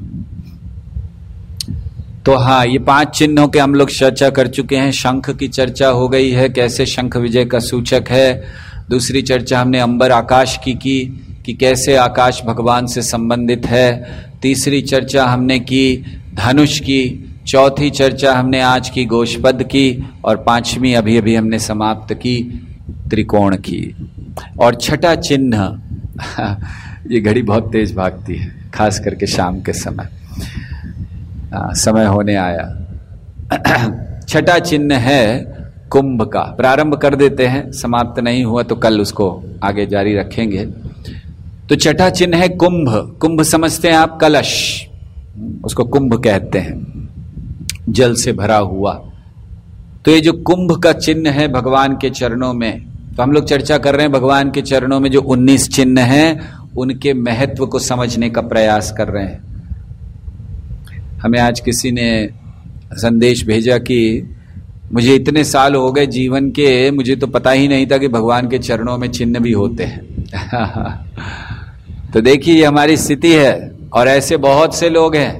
तो हाँ, ये 5 चिन्हों के हम लोग चर्चा कर चुके हैं। शंख की चर्चा हो गई है, कैसे शंख विजय का सूचक है। दूसरी चर्चा हमने अंबर, आकाश की कि कैसे आकाश भगवान से संबंधित है। तीसरी चर्चा हमने की धनुष की। चौथी चर्चा हमने आज की गोष्पद की, और 5वीं अभी अभी हमने समाप्त की त्रिकोण की। और छठा चिन्ह ये घड़ी बहुत तेज भागती है, खास करके शाम के समय, समय होने आया। छठा चिन्ह है कुंभ का। प्रारंभ कर देते हैं, समाप्त नहीं हुआ तो कल उसको आगे जारी रखेंगे। तो छठा चिन्ह है कुंभ। कुंभ समझते हैं आप? कलश, उसको कुंभ कहते हैं, जल से भरा हुआ। तो ये जो कुंभ का चिन्ह है भगवान के चरणों में, तो हम लोग चर्चा कर रहे हैं भगवान के चरणों में जो 19 चिन्ह हैं उनके महत्व को समझने का प्रयास कर रहे हैं। हमें आज किसी ने संदेश भेजा कि मुझे इतने साल हो गए जीवन के, मुझे तो पता ही नहीं था कि भगवान के चरणों में चिन्ह भी होते हैं। तो देखिए, ये हमारी स्थिति है, और ऐसे बहुत से लोग हैं।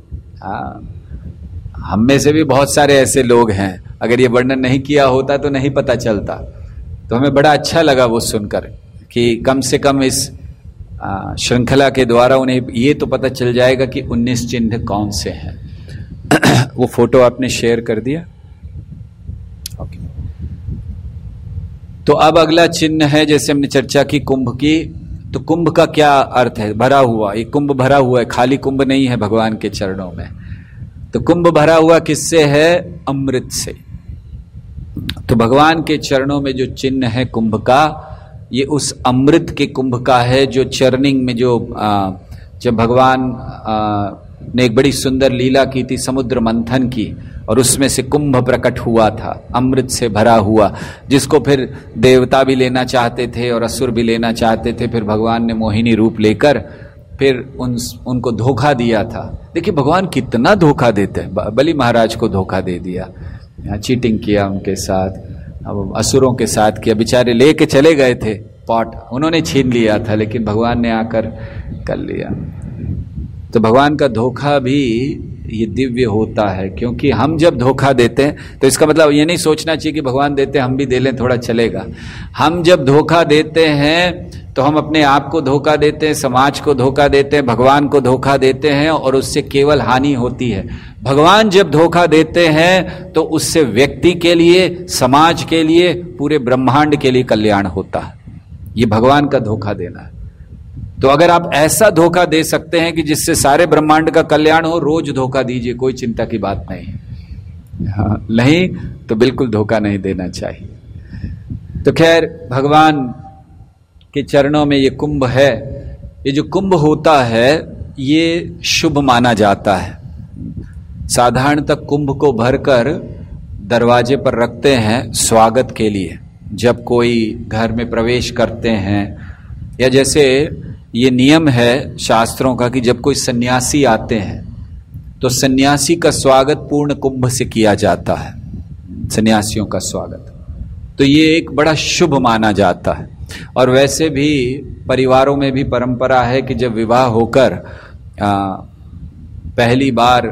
हम में से भी बहुत सारे ऐसे लोग हैं। अगर ये वर्णन नहीं किया होता तो नहीं पता चलता। तो हमें बड़ा अच्छा लगा वो सुनकर कि कम से कम इस श्रृंखला के द्वारा उन्हें ये तो पता चल जाएगा कि 19 चिन्ह कौन से हैं। वो फोटो आपने शेयर कर दिया? ओके। तो अब अगला चिन्ह है, जैसे हमने चर्चा की कुंभ की, तो कुंभ का क्या अर्थ है? भरा हुआ। ये कुंभ भरा हुआ है, खाली कुंभ नहीं है भगवान के चरणों में। तो कुंभ भरा हुआ किससे है? अमृत से। तो भगवान के चरणों में जो चिन्ह है कुंभ का, ये उस अमृत के कुंभ का है जो चर्निंग में, जो जब भगवान ने एक बड़ी सुंदर लीला की थी समुद्र मंथन की, और उसमें से कुंभ प्रकट हुआ था अमृत से भरा हुआ, जिसको फिर देवता भी लेना चाहते थे और असुर भी लेना चाहते थे। फिर भगवान ने मोहिनी रूप लेकर फिर उनको धोखा दिया था। देखिए भगवान कितना धोखा देते हैं। बलि महाराज को धोखा दे दिया यहाँ चीटिंग किया उनके साथ, अब असुरों के साथ किया, बेचारे लेके चले गए थे पॉट, उन्होंने छीन लिया था, लेकिन भगवान ने आकर कर लिया। तो भगवान का धोखा भी ये दिव्य होता है, क्योंकि हम जब धोखा देते हैं तो इसका मतलब ये नहीं सोचना चाहिए कि भगवान देते हैं हम भी दे लें थोड़ा चलेगा। हम जब धोखा देते हैं तो हम अपने आप को धोखा देते हैं, समाज को धोखा देते हैं, भगवान को धोखा देते हैं, और उससे केवल हानि होती है। भगवान जब धोखा देते हैं तो उससे व्यक्ति के लिए, समाज के लिए, पूरे ब्रह्मांड के लिए कल्याण होता है। ये भगवान का धोखा देना है। तो अगर आप ऐसा धोखा दे सकते हैं कि जिससे सारे ब्रह्मांड का कल्याण हो, रोज धोखा दीजिए, कोई चिंता की बात नहीं। हाँ, नहीं तो बिल्कुल धोखा नहीं देना चाहिए। तो खैर, भगवान के चरणों में ये कुंभ है। ये जो कुंभ होता है ये शुभ माना जाता है। साधारणतः कुंभ को भरकर दरवाजे पर रखते हैं स्वागत के लिए, जब कोई घर में प्रवेश करते हैं, या जैसे ये नियम है शास्त्रों का कि जब कोई सन्यासी आते हैं तो सन्यासी का स्वागत पूर्ण कुंभ से किया जाता है, सन्यासियों का स्वागत। तो ये एक बड़ा शुभ माना जाता है। और वैसे भी परिवारों में भी परंपरा है कि जब विवाह होकर पहली बार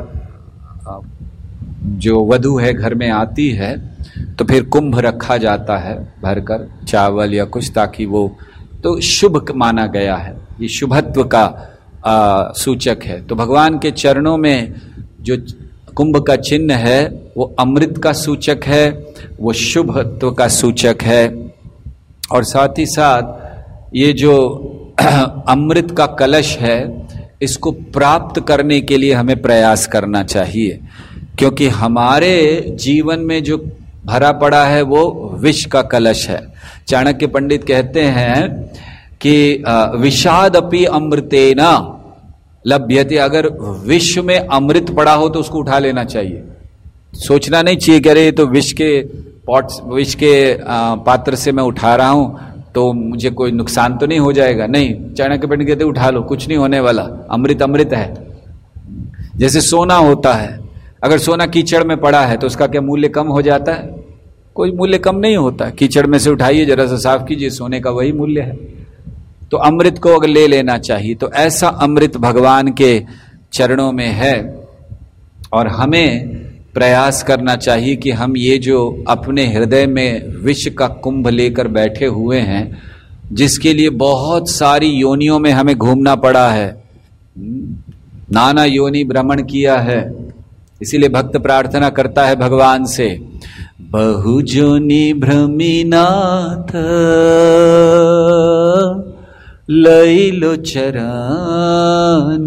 जो वधू है घर में आती है तो फिर कुंभ रखा जाता है भरकर चावल या कुछ, ताकि वो, तो शुभ माना गया है, ये शुभत्व का सूचक है। तो भगवान के चरणों में जो कुंभ का चिन्ह है वो अमृत का सूचक है, वो शुभत्व का सूचक है। और साथ ही साथ ये जो अमृत का कलश है इसको प्राप्त करने के लिए हमें प्रयास करना चाहिए, क्योंकि हमारे जीवन में जो भरा पड़ा है वो विष का कलश है। चाणक्य पंडित कहते हैं कि विषाद अपि अमृतेन लभ्यते, अगर विश्व में अमृत पड़ा हो तो उसको उठा लेना चाहिए। सोचना नहीं चाहिए कि अरे ये तो विष के पॉट्स, विष के पात्र से मैं उठा रहा हूं तो मुझे कोई नुकसान तो नहीं हो जाएगा। नहीं, चाणक्य पंडित कहते उठा लो, कुछ नहीं होने वाला, अमृत अमृत है। जैसे सोना होता है, अगर सोना कीचड़ में पड़ा है तो उसका क्या मूल्य कम हो जाता है? कोई मूल्य कम नहीं होता। कीचड़ में से उठाइए, जरा सा साफ कीजिए, सोने का वही मूल्य है। तो अमृत को अगर ले लेना चाहिए, तो ऐसा अमृत भगवान के चरणों में है। और हमें प्रयास करना चाहिए कि हम ये जो अपने हृदय में विष का कुंभ लेकर बैठे हुए हैं, जिसके लिए बहुत सारी योनियों में हमें घूमना पड़ा है, नाना योनि भ्रमण किया है, इसीलिए भक्त प्रार्थना करता है भगवान से, बहु जोनि भ्रमिनाथ लइलो चरण।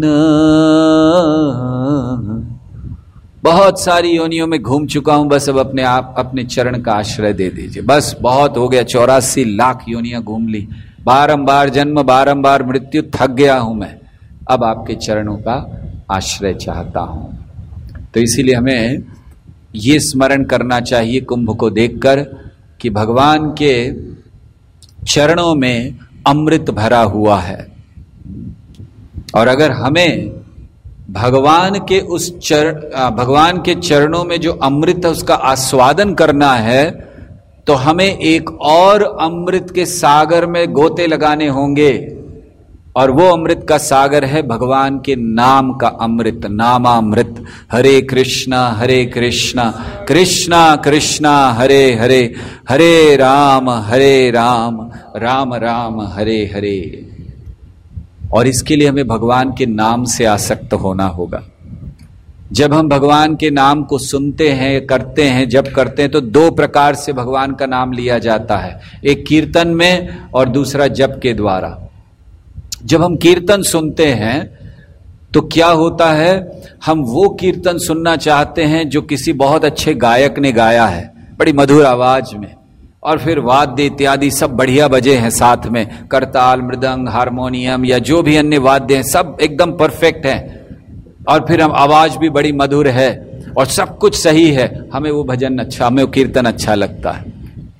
बहुत सारी योनियों में घूम चुका हूं, बस अब अपने आप अपने चरण का आश्रय दे दीजिए। बस बहुत हो गया, 84 लाख योनियां घूम ली, बारंबार जन्म बारंबार मृत्यु, थक गया हूं मैं, अब आपके चरणों का आश्रय चाहता हूं। तो इसीलिए हमें ये स्मरण करना चाहिए कुंभ को देखकर कि भगवान के चरणों में अमृत भरा हुआ है। और अगर हमें भगवान के चरणों में जो अमृत है उसका आस्वादन करना है, तो हमें एक और अमृत के सागर में गोते लगाने होंगे। और वो अमृत का सागर है भगवान के नाम का अमृत, नामामृत। हरे कृष्णा कृष्णा कृष्णा हरे हरे, हरे राम राम राम हरे हरे। और इसके लिए हमें भगवान के नाम से आसक्त होना होगा। जब हम भगवान के नाम को सुनते हैं, करते हैं, जप करते हैं, तो दो प्रकार से भगवान का नाम लिया जाता है, एक कीर्तन में और दूसरा जप के द्वारा। जब हम कीर्तन सुनते हैं तो क्या होता है, हम वो कीर्तन सुनना चाहते हैं जो किसी बहुत अच्छे गायक ने गाया है, बड़ी मधुर आवाज में, और फिर वाद्य इत्यादि सब बढ़िया बजे हैं साथ में, करताल, मृदंग, हारमोनियम या जो भी अन्य वाद्य हैं सब एकदम परफेक्ट हैं, और फिर हम आवाज भी बड़ी मधुर है और सब कुछ सही है, हमें वो भजन अच्छा, हमें वो कीर्तन अच्छा लगता है।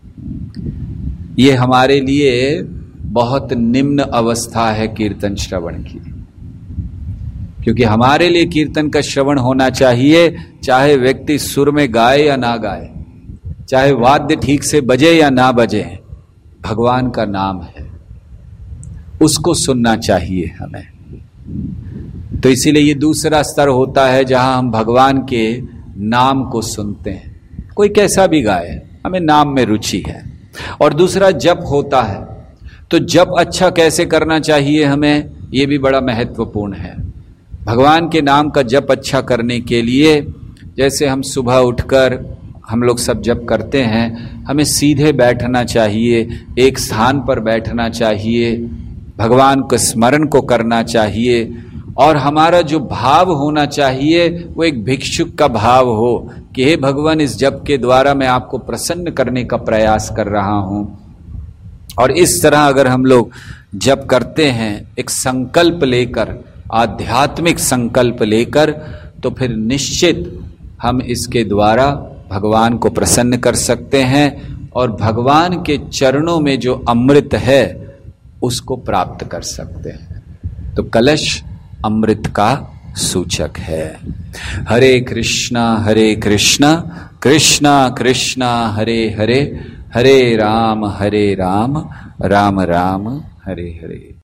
ये हमारे लिए बहुत निम्न अवस्था है कीर्तन श्रवण की, क्योंकि हमारे लिए कीर्तन का श्रवण होना चाहिए, चाहे व्यक्ति सुर में गाए या ना गाए, चाहे वाद्य ठीक से बजे या ना बजे, भगवान का नाम है, उसको सुनना चाहिए हमें। तो इसीलिए ये दूसरा स्तर होता है जहां हम भगवान के नाम को सुनते हैं, कोई कैसा भी गाए, हमें नाम में रुचि है। और दूसरा जप होता है, तो जप अच्छा कैसे करना चाहिए हमें, ये भी बड़ा महत्वपूर्ण है। भगवान के नाम का जप अच्छा करने के लिए, जैसे हम सुबह उठकर हम लोग सब जप करते हैं, हमें सीधे बैठना चाहिए, एक स्थान पर बैठना चाहिए, भगवान को स्मरण को करना चाहिए, और हमारा जो भाव होना चाहिए वो एक भिक्षुक का भाव हो कि हे भगवान, इस जप के द्वारा मैं आपको प्रसन्न करने का प्रयास कर रहा हूं। और इस तरह अगर हम लोग जप करते हैं एक संकल्प लेकर, आध्यात्मिक संकल्प लेकर, तो फिर निश्चित हम इसके द्वारा भगवान को प्रसन्न कर सकते हैं और भगवान के चरणों में जो अमृत है उसको प्राप्त कर सकते हैं। तो कलश अमृत का सूचक है। हरे कृष्णा कृष्णा कृष्णा हरे हरे, हरे राम राम राम हरे हरे।